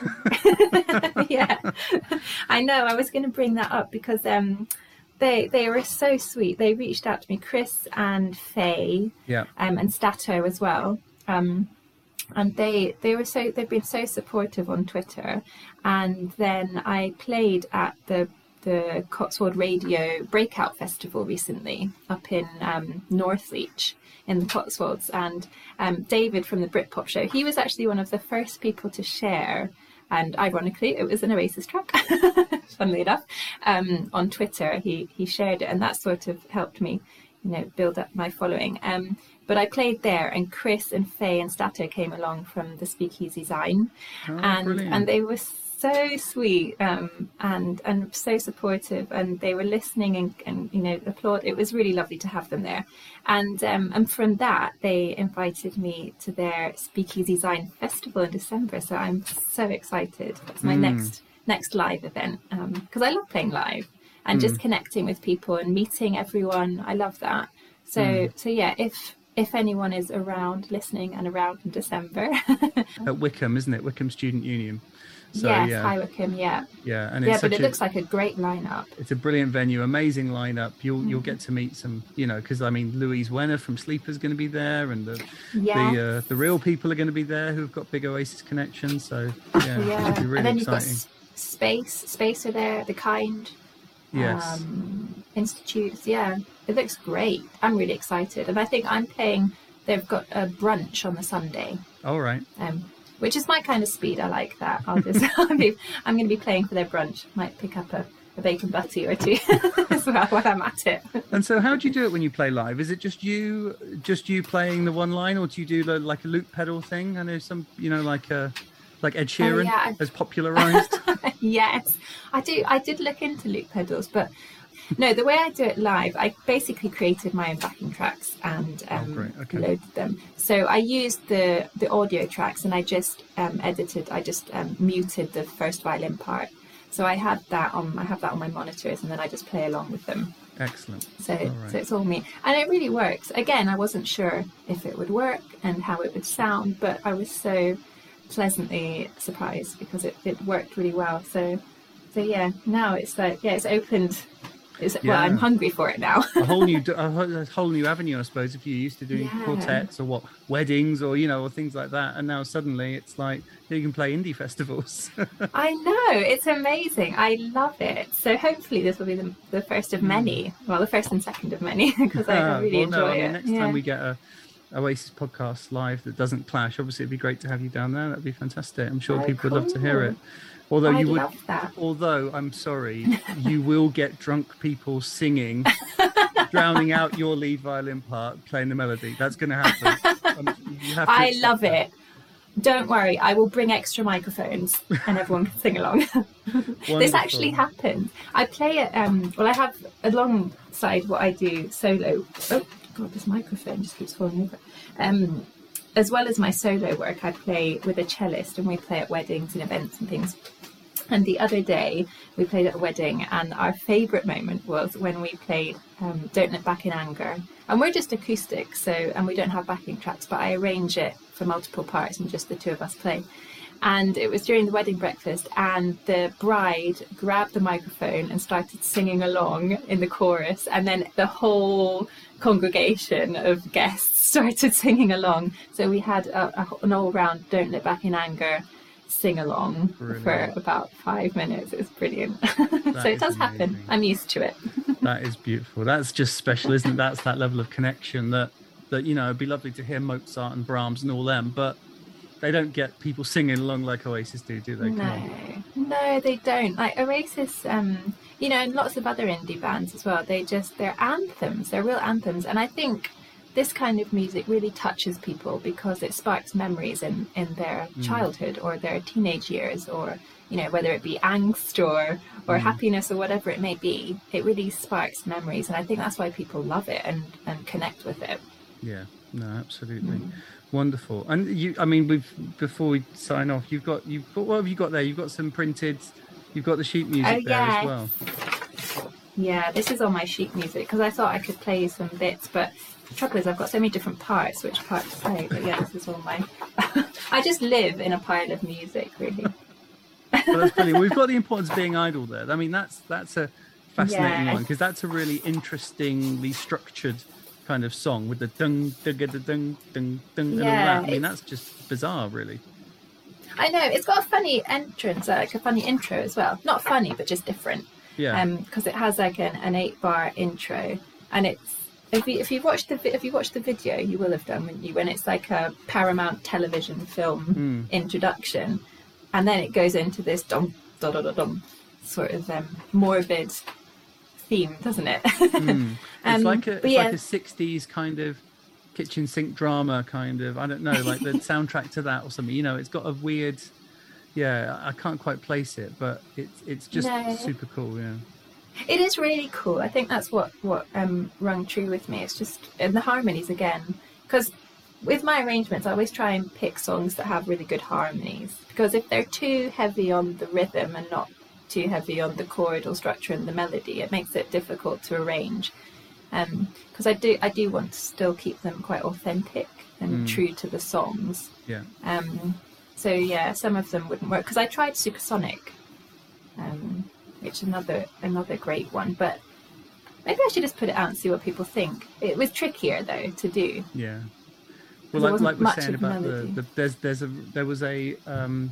Yeah, I know, I was going to bring that up because um, they they were so sweet. They reached out to me, Chris and Faye, yeah, um, and Stato as well. Um, and they they were so they've been so supportive on Twitter. And then I played at the the Cotswold Radio Breakout Festival recently up in um, Northleach in the Cotswolds, and um, David from the Britpop show, he was actually one of the first people to share, and ironically it was an Oasis track, funnily enough, um, on Twitter. He he shared it, and that sort of helped me, you know, build up my following. Um, but I played there, and Chris and Faye and Stato came along from the Speakeasy Zine, oh, and brilliant. and they were so sweet, um, and and so supportive, and they were listening and, and you know applaud. It was really lovely to have them there, and um, and from that they invited me to their Speakeasy Zine Festival in December. So I'm so excited. That's my mm. next next live event, because um, I love playing live and mm. just connecting with people and meeting everyone. I love that. So mm. so yeah, if if anyone is around listening and around in December. At Wickham, isn't it? Wickham Student Union. So, yes, yeah. High Wycombe, yeah. Yeah, and yeah, it's but it a, looks like a great lineup. It's a brilliant venue, amazing lineup. You'll mm. you'll get to meet some, you know, because I mean, Louise Wenner from Sleeper's going to be there, and the yes. the uh, the real people are going to be there who've got big Oasis connections. So yeah, yeah. it'll be really and then exciting. You've got Space, Space are there, The Kind, yes, um, Institutes. Yeah, it looks great. I'm really excited, and I think I'm playing they've got a brunch on the Sunday. All right. Um, which is my kind of speed. I like that. I'll just, I'll be, I'm going to be playing for their brunch. Might pick up a, a bacon butty or two as well while I'm at it. And so, how do you do it when you play live? Is it just you, just you playing the one line, or do you do the, like a loop pedal thing? I know some, you know, like a, like Ed Sheeran oh, yeah. has popularised. Yes, I do. I did look into loop pedals, but no, the way I do it live, I basically created my own backing tracks and um, oh, great. Okay. loaded them. So I used the the audio tracks and I just um, edited. I just um, muted the first violin part. So I had that on. I have that on my monitors, and then I just play along with them. Excellent. So, all right. so it's all me, and it really works. Again, I wasn't sure if it would work and how it would sound, but I was so pleasantly surprised because it, it worked really well. So, so yeah, now it's like yeah, it's opened. It's, Yeah. Well, I'm hungry for it now. a whole new a whole, a whole new avenue, I suppose, if you're used to doing Yeah. quartets or what weddings or you know or things like that, and now suddenly it's like you can play indie festivals. I know, it's amazing. I love it. So hopefully this will be the, the first of many. Well, the first and second of many because I, I really well, enjoy no, I mean, it. next yeah. time we get a Oasis podcast live that doesn't clash, obviously it'd be great to have you down there. That'd be fantastic. I'm sure Oh, people would love to hear cool. it. Although I'd you would, love that. although I'm sorry, you will get drunk people singing, drowning out your lead violin part, playing the melody. That's going to happen. Um, you have to I accept love that. it. Don't worry, I will bring extra microphones and everyone can sing along. This Wonderful. actually happened. I play it, um, well, I have alongside what I do solo. Oh, God, this microphone just keeps falling over. Um, as well as my solo work, I play with a cellist and we play at weddings and events and things. And the other day we played at a wedding and our favourite moment was when we played um, Don't Look Back in Anger. And we're just acoustic, so and we don't have backing tracks, but I arrange it for multiple parts and just the two of us play. And it was during the wedding breakfast and the bride grabbed the microphone and started singing along in the chorus, and then the whole congregation of guests started singing along. So we had a, a, an all-round Don't Look Back in Anger sing along for about five minutes. It was brilliant. So it does happen. amazing. I'm used to it. That is beautiful. That's just special, isn't it? That's that level of connection that, that you know, it'd be lovely to hear Mozart and Brahms and all them, but they don't get people singing along like Oasis do, do they? Come on. No, no, they don't. Like Oasis, um, you know, and lots of other indie bands as well. They just, they're anthems. They're real anthems. And I think this kind of music really touches people because it sparks memories in, in their Mm. childhood or their teenage years, or, you know, whether it be angst or, or Mm. happiness or whatever it may be. It really sparks memories. And I think that's why people love it and, and connect with it. Yeah, no, absolutely. Mm. Wonderful. And you, I mean, we've, before we sign off, you've got, you've got, what have you got there? You've got some printed, you've got the sheet music Oh, there yeah. as well. Yeah, this is all my sheet music because I thought I could play you some bits, but the trouble is I've got so many different parts, which part to play. But yeah, this is all my... I just live in a pile of music, really. Well, that's brilliant. We've got the importance of being idle there. I mean, that's that's a fascinating Yeah. one because that's a really interestingly structured kind of song with the dung, dung, dung, dung, dung, dung, and all Yeah, that. I mean, it's- that's just bizarre, really. I know, it's got a funny entrance, uh, like a funny intro as well. Not funny, but just different. Yeah. Because it has like an, an eight-bar intro, and it's... If you if you've watched the vi- if you watched the video, you will have done, wouldn't you? When it's like a Paramount Television film Mm. introduction, and then it goes into this dum dum dum dum, dum sort of um, morbid theme, doesn't it? Mm. It's Um, like a but it's yeah. like a sixties kind of kitchen sink drama kind of, I don't know, like the soundtrack to that or something. You know, it's got a weird, yeah, I can't quite place it, but it's it's just No. super cool. Yeah. It is really cool. I think that's what what um, rung true with me. It's just and the harmonies again, because with my arrangements, I always try and pick songs that have really good harmonies. Because if they're too heavy on the rhythm and not too heavy on the chordal structure and the melody, it makes it difficult to arrange. Because I do I do want to still keep them quite authentic and Mm. true to the songs. Yeah. Um, so yeah, some of them wouldn't work because I tried Supersonic. Um, which is another another great one, but maybe I should just put it out and see what people think. It was trickier though to do. Yeah. There Well, like, wasn't like we're much saying of a about the, melody. the there's there's a there was a um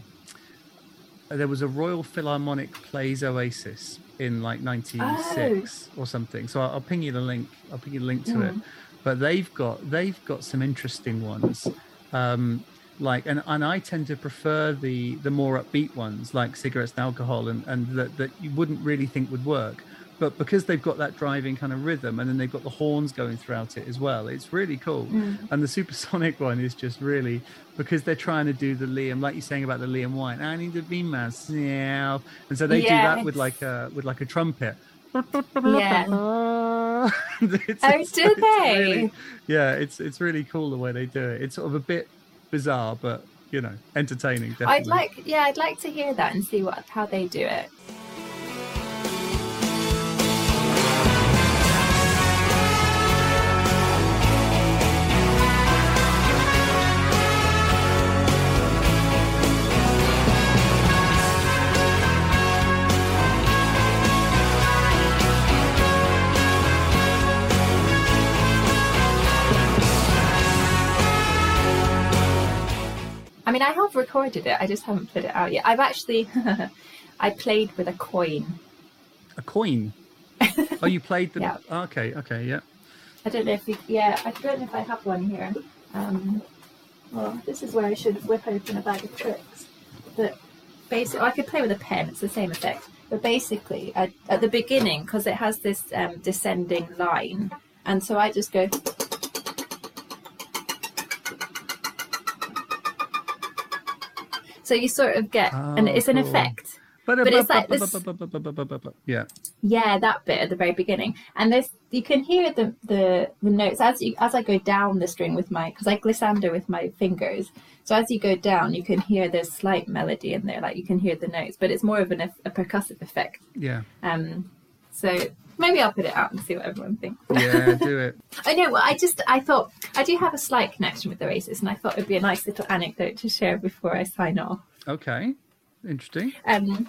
there was a Royal Philharmonic plays Oasis in like ninety-six Oh. or something. So I'll, I'll ping you the link. I'll ping you the link to it. Mm. but they've got they've got some interesting ones. Um, like, and, and I tend to prefer the the more upbeat ones, like Cigarettes and Alcohol, and and that that you wouldn't really think would work. But because they've got that driving kind of rhythm, and then they've got the horns going throughout it as well, it's really cool. Mm. And the Supersonic one is just really, because they're trying to do the Liam, like you're saying about the Liam White, I need to be myself, and so they yes. do that with like a with like a trumpet. Yeah. it's, oh, it's, do it's they? Really, yeah, it's it's really cool the way they do it. It's sort of a bit bizarre, but you know, entertaining. Definitely. I'd like, yeah, I'd like to hear that and see what how they do it. I mean, I have recorded it. I just haven't put it out yet. I've actually, I played with a coin. A coin? Oh, you played the... Yeah. Okay, okay, yeah. I don't know if you... Yeah, I don't know if I have one here. Um, well, this is where I should whip open a bag of tricks. But basically, I could play with a pen. It's the same effect. But basically, at, at the beginning, because it has this um, descending line, and so I just go... So you sort of get, oh, and it's an cool. effect. But, but it's like this, yeah, yeah, that bit at the very beginning, and this you can hear the the, the notes as you as I go down the string with my, because I glissando with my fingers. So as you go down, you can hear there's slight melody in there, like you can hear the notes, but it's more of an a percussive effect. Yeah. Um. So maybe I'll put it out and see what everyone thinks. Yeah, do it. I know. Well, I just I thought I do have a slight connection with Oasis, and I thought it'd be a nice little anecdote to share before I sign off. Okay. Interesting. Um,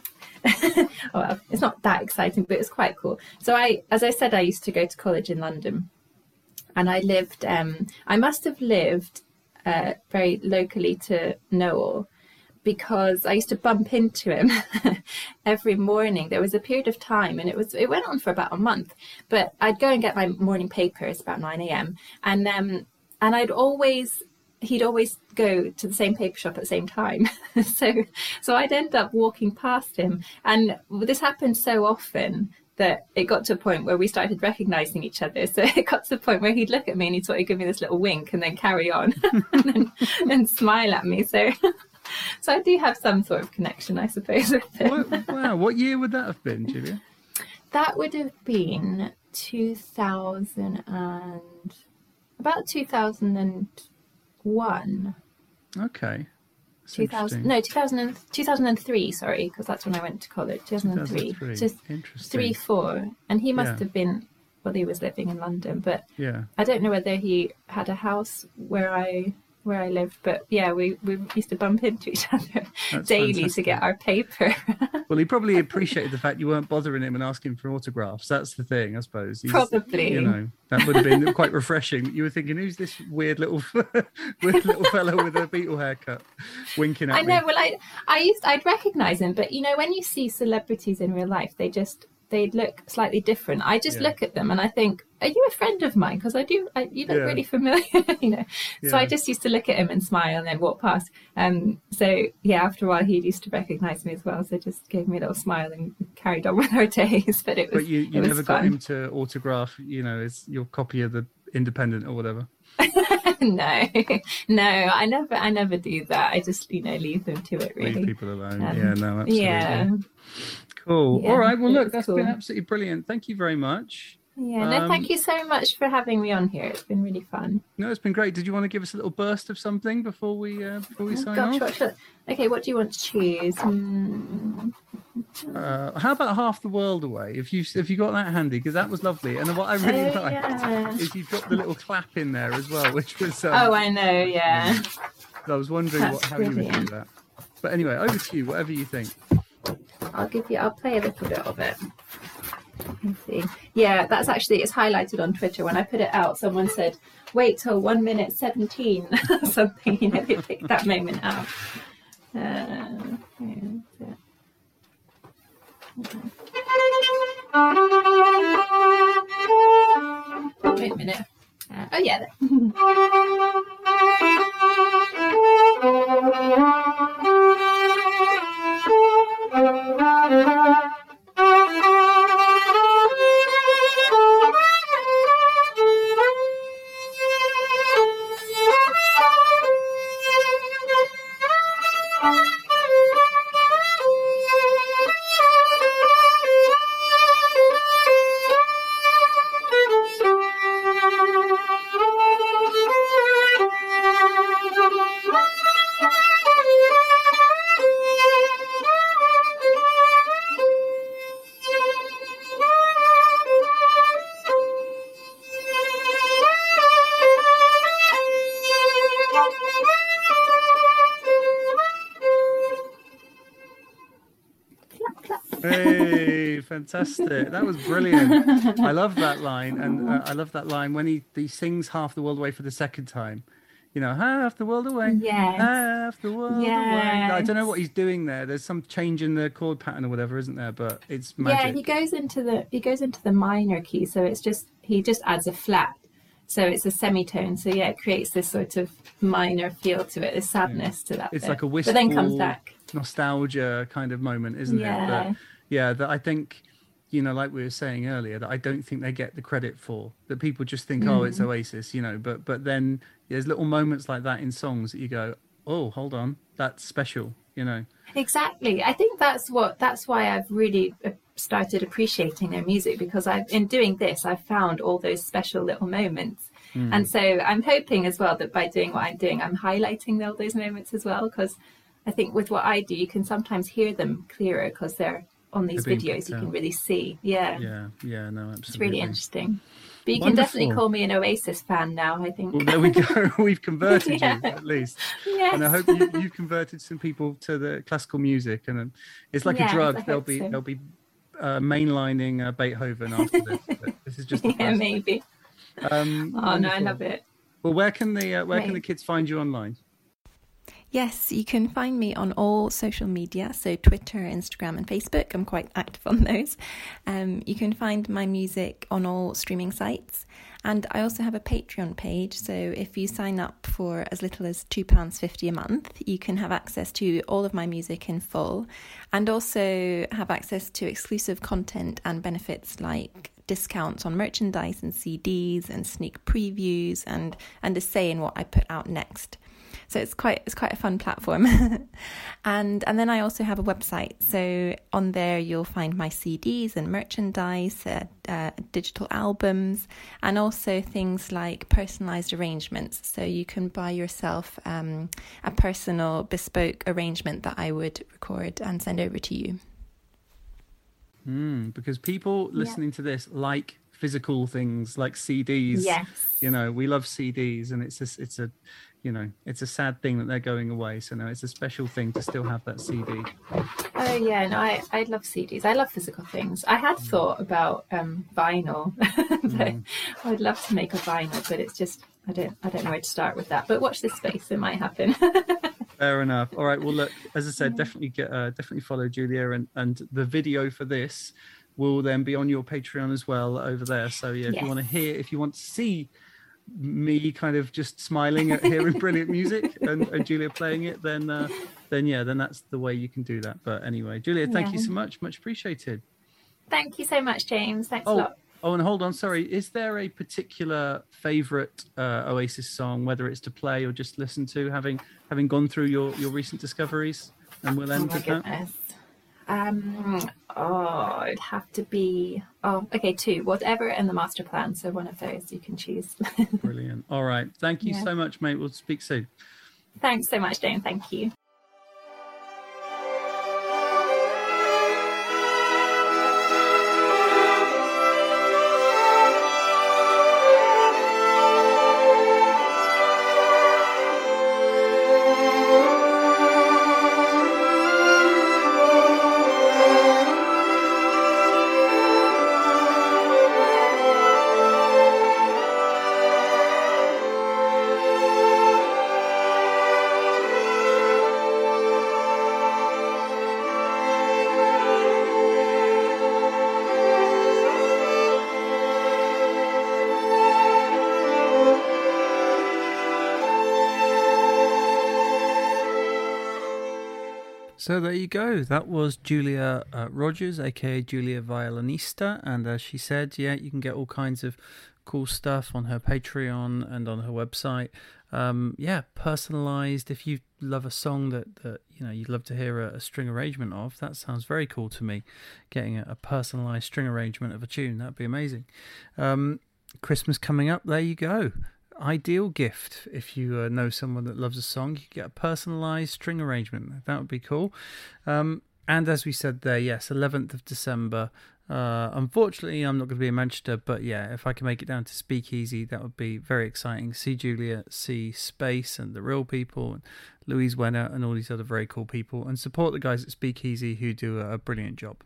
well, it's not that exciting, but it's quite cool. So I, as I said, I used to go to college in London, and I lived, um, I must have lived uh, very locally to Noel, because I used to bump into him every morning. There was a period of time, and it was it went on for about a month, but I'd go and get my morning paper. It's about nine a.m. and um, and I'd always. He'd always go to the same paper shop at the same time. so so I'd end up walking past him. And this happened so often that it got to a point where we started recognizing each other. So it got to the point where he'd look at me and he'd sort of give me this little wink and then carry on and, then, and smile at me. So so I do have some sort of connection, I suppose, with him. What, wow, what year would that have been, Julia? That would have been two thousand and... About two thousand and... One. Okay. two thousand, no, two thousand, two thousand three, sorry, because that's when I went to college, two thousand three. two thousand three. So interesting. Three, four. And he must yeah. have been, well, he was living in London, but yeah. I don't know whether he had a house where I where I lived, but yeah, we, we used to bump into each other That's daily fantastic. to get our paper. Well, he probably appreciated the fact you weren't bothering him and asking for autographs. That's the thing, I suppose. He's, Probably. You know, that would have been quite refreshing. You were thinking, who's this weird little weird little fellow with a Beatle haircut winking at I me? know, well, I, I used, I'd recognise him, but you know, when you see celebrities in real life, they just, they look slightly different. I just Yeah. look at them and I think, are you a friend of mine? Because I do, I, you look Yeah. really familiar, you know. So Yeah. I just used to look at him and smile and then walk past. Um, so yeah, after a while, he used to recognise me as well. So just gave me a little smile and carried on with our days. But it was, But you, you it was never got fun. him to autograph, you know, his, your copy of the Independent or whatever. no, no, I never, I never do that. I just, you know, leave them to it. Really. Leave people alone. Um, yeah, no, absolutely. Yeah. Cool. Yeah, All right. Well, it look, was that's cool. been absolutely brilliant. Thank you very much. Yeah, no, Um, thank you so much for having me on here. It's been really fun. No, it's been great. Did you want to give us a little burst of something before we uh, before we Oh, sign gosh, off? what should- Okay, what do you want to choose? Hmm. Uh, how about Half the World Away? If you if you got that handy, because that was lovely. And what I really Oh, liked yeah. is you've got the little clap in there as well, which was. Um, Oh, I know, yeah. I was wondering That's what, how you would do brilliant. that. But anyway, over to you. Whatever you think. I'll give you, I'll play a little bit of it. Let's see. Yeah, that's actually, it's highlighted on Twitter. When I put it out, someone said, wait till one minute seventeen or something, you know, they picked that moment out. Uh, yeah, that's it. Wait a minute. Uh, oh yeah. Hey, fantastic. That was brilliant. I love that line. And uh, I love that line when he, he sings Half the World Away for the second time. You know, half the world away. Yes. Half the world yes. away. I don't know what he's doing there. There's some change in the chord pattern or whatever, isn't there? But it's magic. Yeah, he goes into the he goes into the minor key, so it's just he just adds a flat. So it's a semitone. So yeah, it creates this sort of minor feel to it, a sadness yeah. to that. It's bit. like a wistful but then comes back. nostalgia kind of moment, isn't yeah. it? That, yeah, that I think, you know, like we were saying earlier, that I don't think they get the credit for. That people just think, mm. oh, it's Oasis, you know. But but then there's little moments like that in songs that you go, oh, hold on, that's special, you know. Exactly. I think that's what that's why I've really started appreciating their music, because I've in doing this I've found all those special little moments. Mm. And so I'm hoping as well that by doing what I'm doing, I'm highlighting all those moments as well, because I think with what I do, you can sometimes hear them clearer because they're on these videos. You can really see. Yeah. Yeah. Yeah. No, absolutely. It's really interesting. But you Wonderful. can definitely call me an Oasis fan now, I think. Well, there we go. We've converted yeah. you, at least. Yes. And I hope you, you've converted some people to the classical music. And um, it's like yes, a drug. I They'll be, so. they'll be uh, mainlining uh, Beethoven after this. This is just the yeah, first. maybe. Um, oh, wonderful. no, I love it. Well, where can the uh, where Great. can the kids find you online? Yes, you can find me on all social media, so Twitter, Instagram and Facebook. I'm quite active on those. Um, you can find my music on all streaming sites. And I also have a Patreon page, so if you sign up for as little as two pounds fifty a month, you can have access to all of my music in full, and also have access to exclusive content and benefits like discounts on merchandise and C Ds and sneak previews and, and a say in what I put out next. So it's quite it's quite a fun platform. and and then I also have a website. So on there you'll find my C Ds and merchandise, uh, uh, digital albums, and also things like personalized arrangements. So you can buy yourself um, a personal bespoke arrangement that I would record and send over to you. Mm, because people listening yeah. to this like physical things like C Ds. Yes. You know, we love C Ds, and it's a, it's a you know, it's a sad thing that they're going away. So no, it's a special thing to still have that C D. Oh yeah, no, I, I love C Ds. I love physical things. I had thought about um, vinyl. mm. I'd love to make a vinyl, but it's just I don't I don't know where to start with that. But watch this space; it might happen. Fair enough. All right. Well, look, as I said, definitely get uh, definitely follow Julia, and and the video for this will then be on your Patreon as well over there. So yeah, if yes. you want to hear, if you want to see me kind of just smiling at hearing brilliant music and, and Julia playing it, then uh, then yeah, then that's the way you can do that. But anyway, Julia, thank yeah. you so much, much appreciated. Thank you so much, James. Thanks oh, a lot. Oh, and hold on, sorry, is there a particular favorite uh, Oasis song, whether it's to play or just listen to, having having gone through your your recent discoveries? And we'll end oh with goodness. that. Um, oh, it'd have to be, oh, okay, two, Whatever and The Master Plan. So one of those you can choose. Brilliant. All right. Thank you yeah. so much, mate. We'll speak soon. Thanks so much, Dane. Thank you. So there you go. That was Julia uh, Rogers, aka Julia Violinista, and as she said, yeah, you can get all kinds of cool stuff on her Patreon and on her website. Um, yeah, personalized. If you love a song that, that you know you'd love to hear a, a string arrangement of, that sounds very cool to me. Getting a, a personalized string arrangement of a tune, that'd be amazing. Um, Christmas coming up. There you go. Ideal gift. If you uh, know someone that loves a song, you can get a personalized string arrangement. That would be cool. Um, and as we said there, yes, eleventh of December. Uh, unfortunately, I'm not going to be in Manchester, but yeah, if I can make it down to Speakeasy, that would be very exciting. See Julia, see Space and the Real People, and Louise Wenner, and all these other very cool people, and support the guys at Speakeasy who do a, a brilliant job.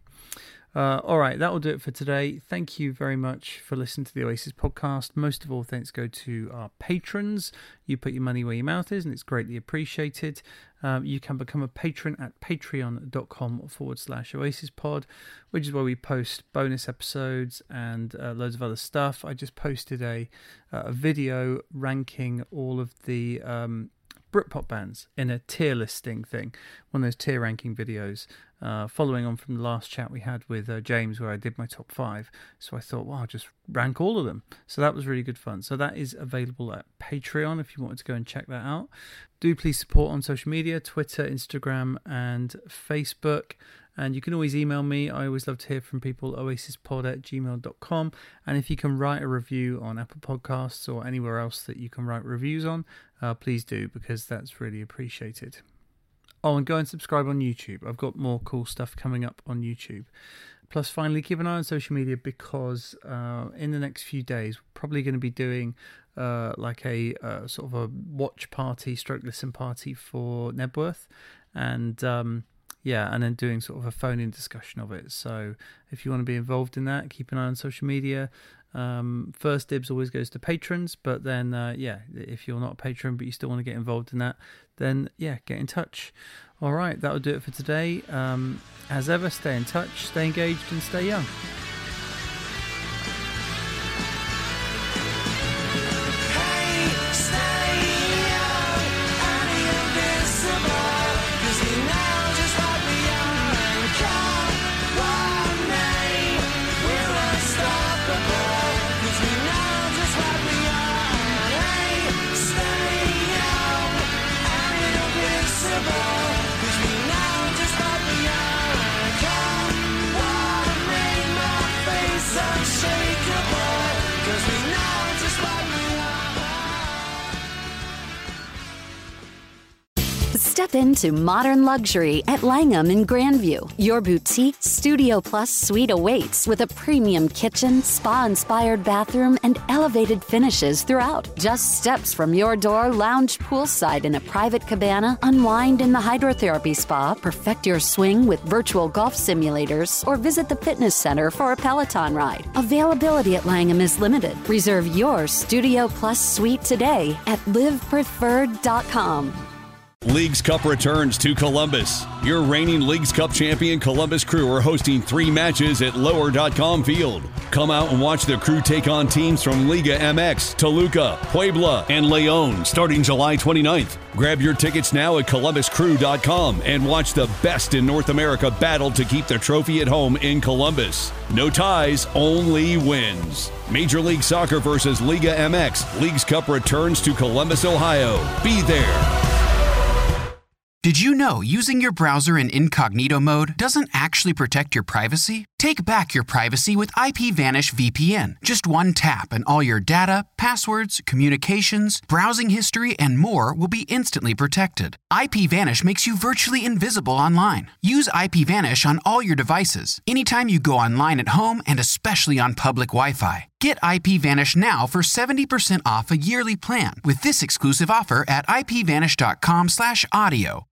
Uh, all right, that will do it for today. Thank you very much for listening to the Oasis podcast. Most of all, thanks go to our patrons. You put your money where your mouth is, and it's greatly appreciated. Um, you can become a patron at patreon.com forward slash Oasis pod, which is where we post bonus episodes and uh, loads of other stuff. I just posted a, uh, a video ranking all of the um, Britpop bands in a tier listing thing, one of those tier ranking videos, uh, following on from the last chat we had with uh, James where I did my top five. So I thought, well, I'll just rank all of them. So that was really good fun. So that is available at Patreon if you wanted to go and check that out. Do please support on social media, Twitter, Instagram and Facebook. And you can always email me. I always love to hear from people, oasispod at gmail dot com. And if you can write a review on Apple Podcasts or anywhere else that you can write reviews on, uh, please do, because that's really appreciated. Oh, and go and subscribe on YouTube. I've got more cool stuff coming up on YouTube. Plus, finally, keep an eye on social media, because uh, in the next few days, we're probably going to be doing uh, like a uh, sort of a watch party, stroke listen party for Nebworth. And... Um, Yeah, and then doing sort of a phone-in discussion of it. So if you want to be involved in that, keep an eye on social media. Um, first dibs always goes to patrons, but then, uh, yeah, if you're not a patron but you still want to get involved in that, then, yeah, get in touch. All right, that'll do it for today. Um, as ever, stay in touch, stay engaged, and stay young. Step into modern luxury at Langham in Grandview. Your boutique Studio Plus suite awaits with a premium kitchen, spa-inspired bathroom, and elevated finishes throughout. Just steps from your door, lounge poolside in a private cabana, unwind in the hydrotherapy spa, perfect your swing with virtual golf simulators, or visit the fitness center for a Peloton ride. Availability at Langham is limited. Reserve your Studio Plus suite today at live preferred dot com. Leagues Cup returns to Columbus. Your reigning Leagues Cup champion Columbus Crew are hosting three matches at lower dot com Field. Come out and watch the Crew take on teams from Liga M X, Toluca, Puebla, and León starting July twenty-ninth. Grab your tickets now at columbus crew dot com and watch the best in North America battle to keep the trophy at home in Columbus. No ties, only wins. Major League Soccer versus Liga M X. Leagues Cup returns to Columbus, Ohio. Be there. Did you know using your browser in incognito mode doesn't actually protect your privacy? Take back your privacy with IPVanish V P N. Just one tap and all your data, passwords, communications, browsing history, and more will be instantly protected. IPVanish makes you virtually invisible online. Use IPVanish on all your devices, anytime you go online at home, and especially on public Wi-Fi. Get IPVanish now for seventy percent off a yearly plan with this exclusive offer at ipvanish dot com slash audio.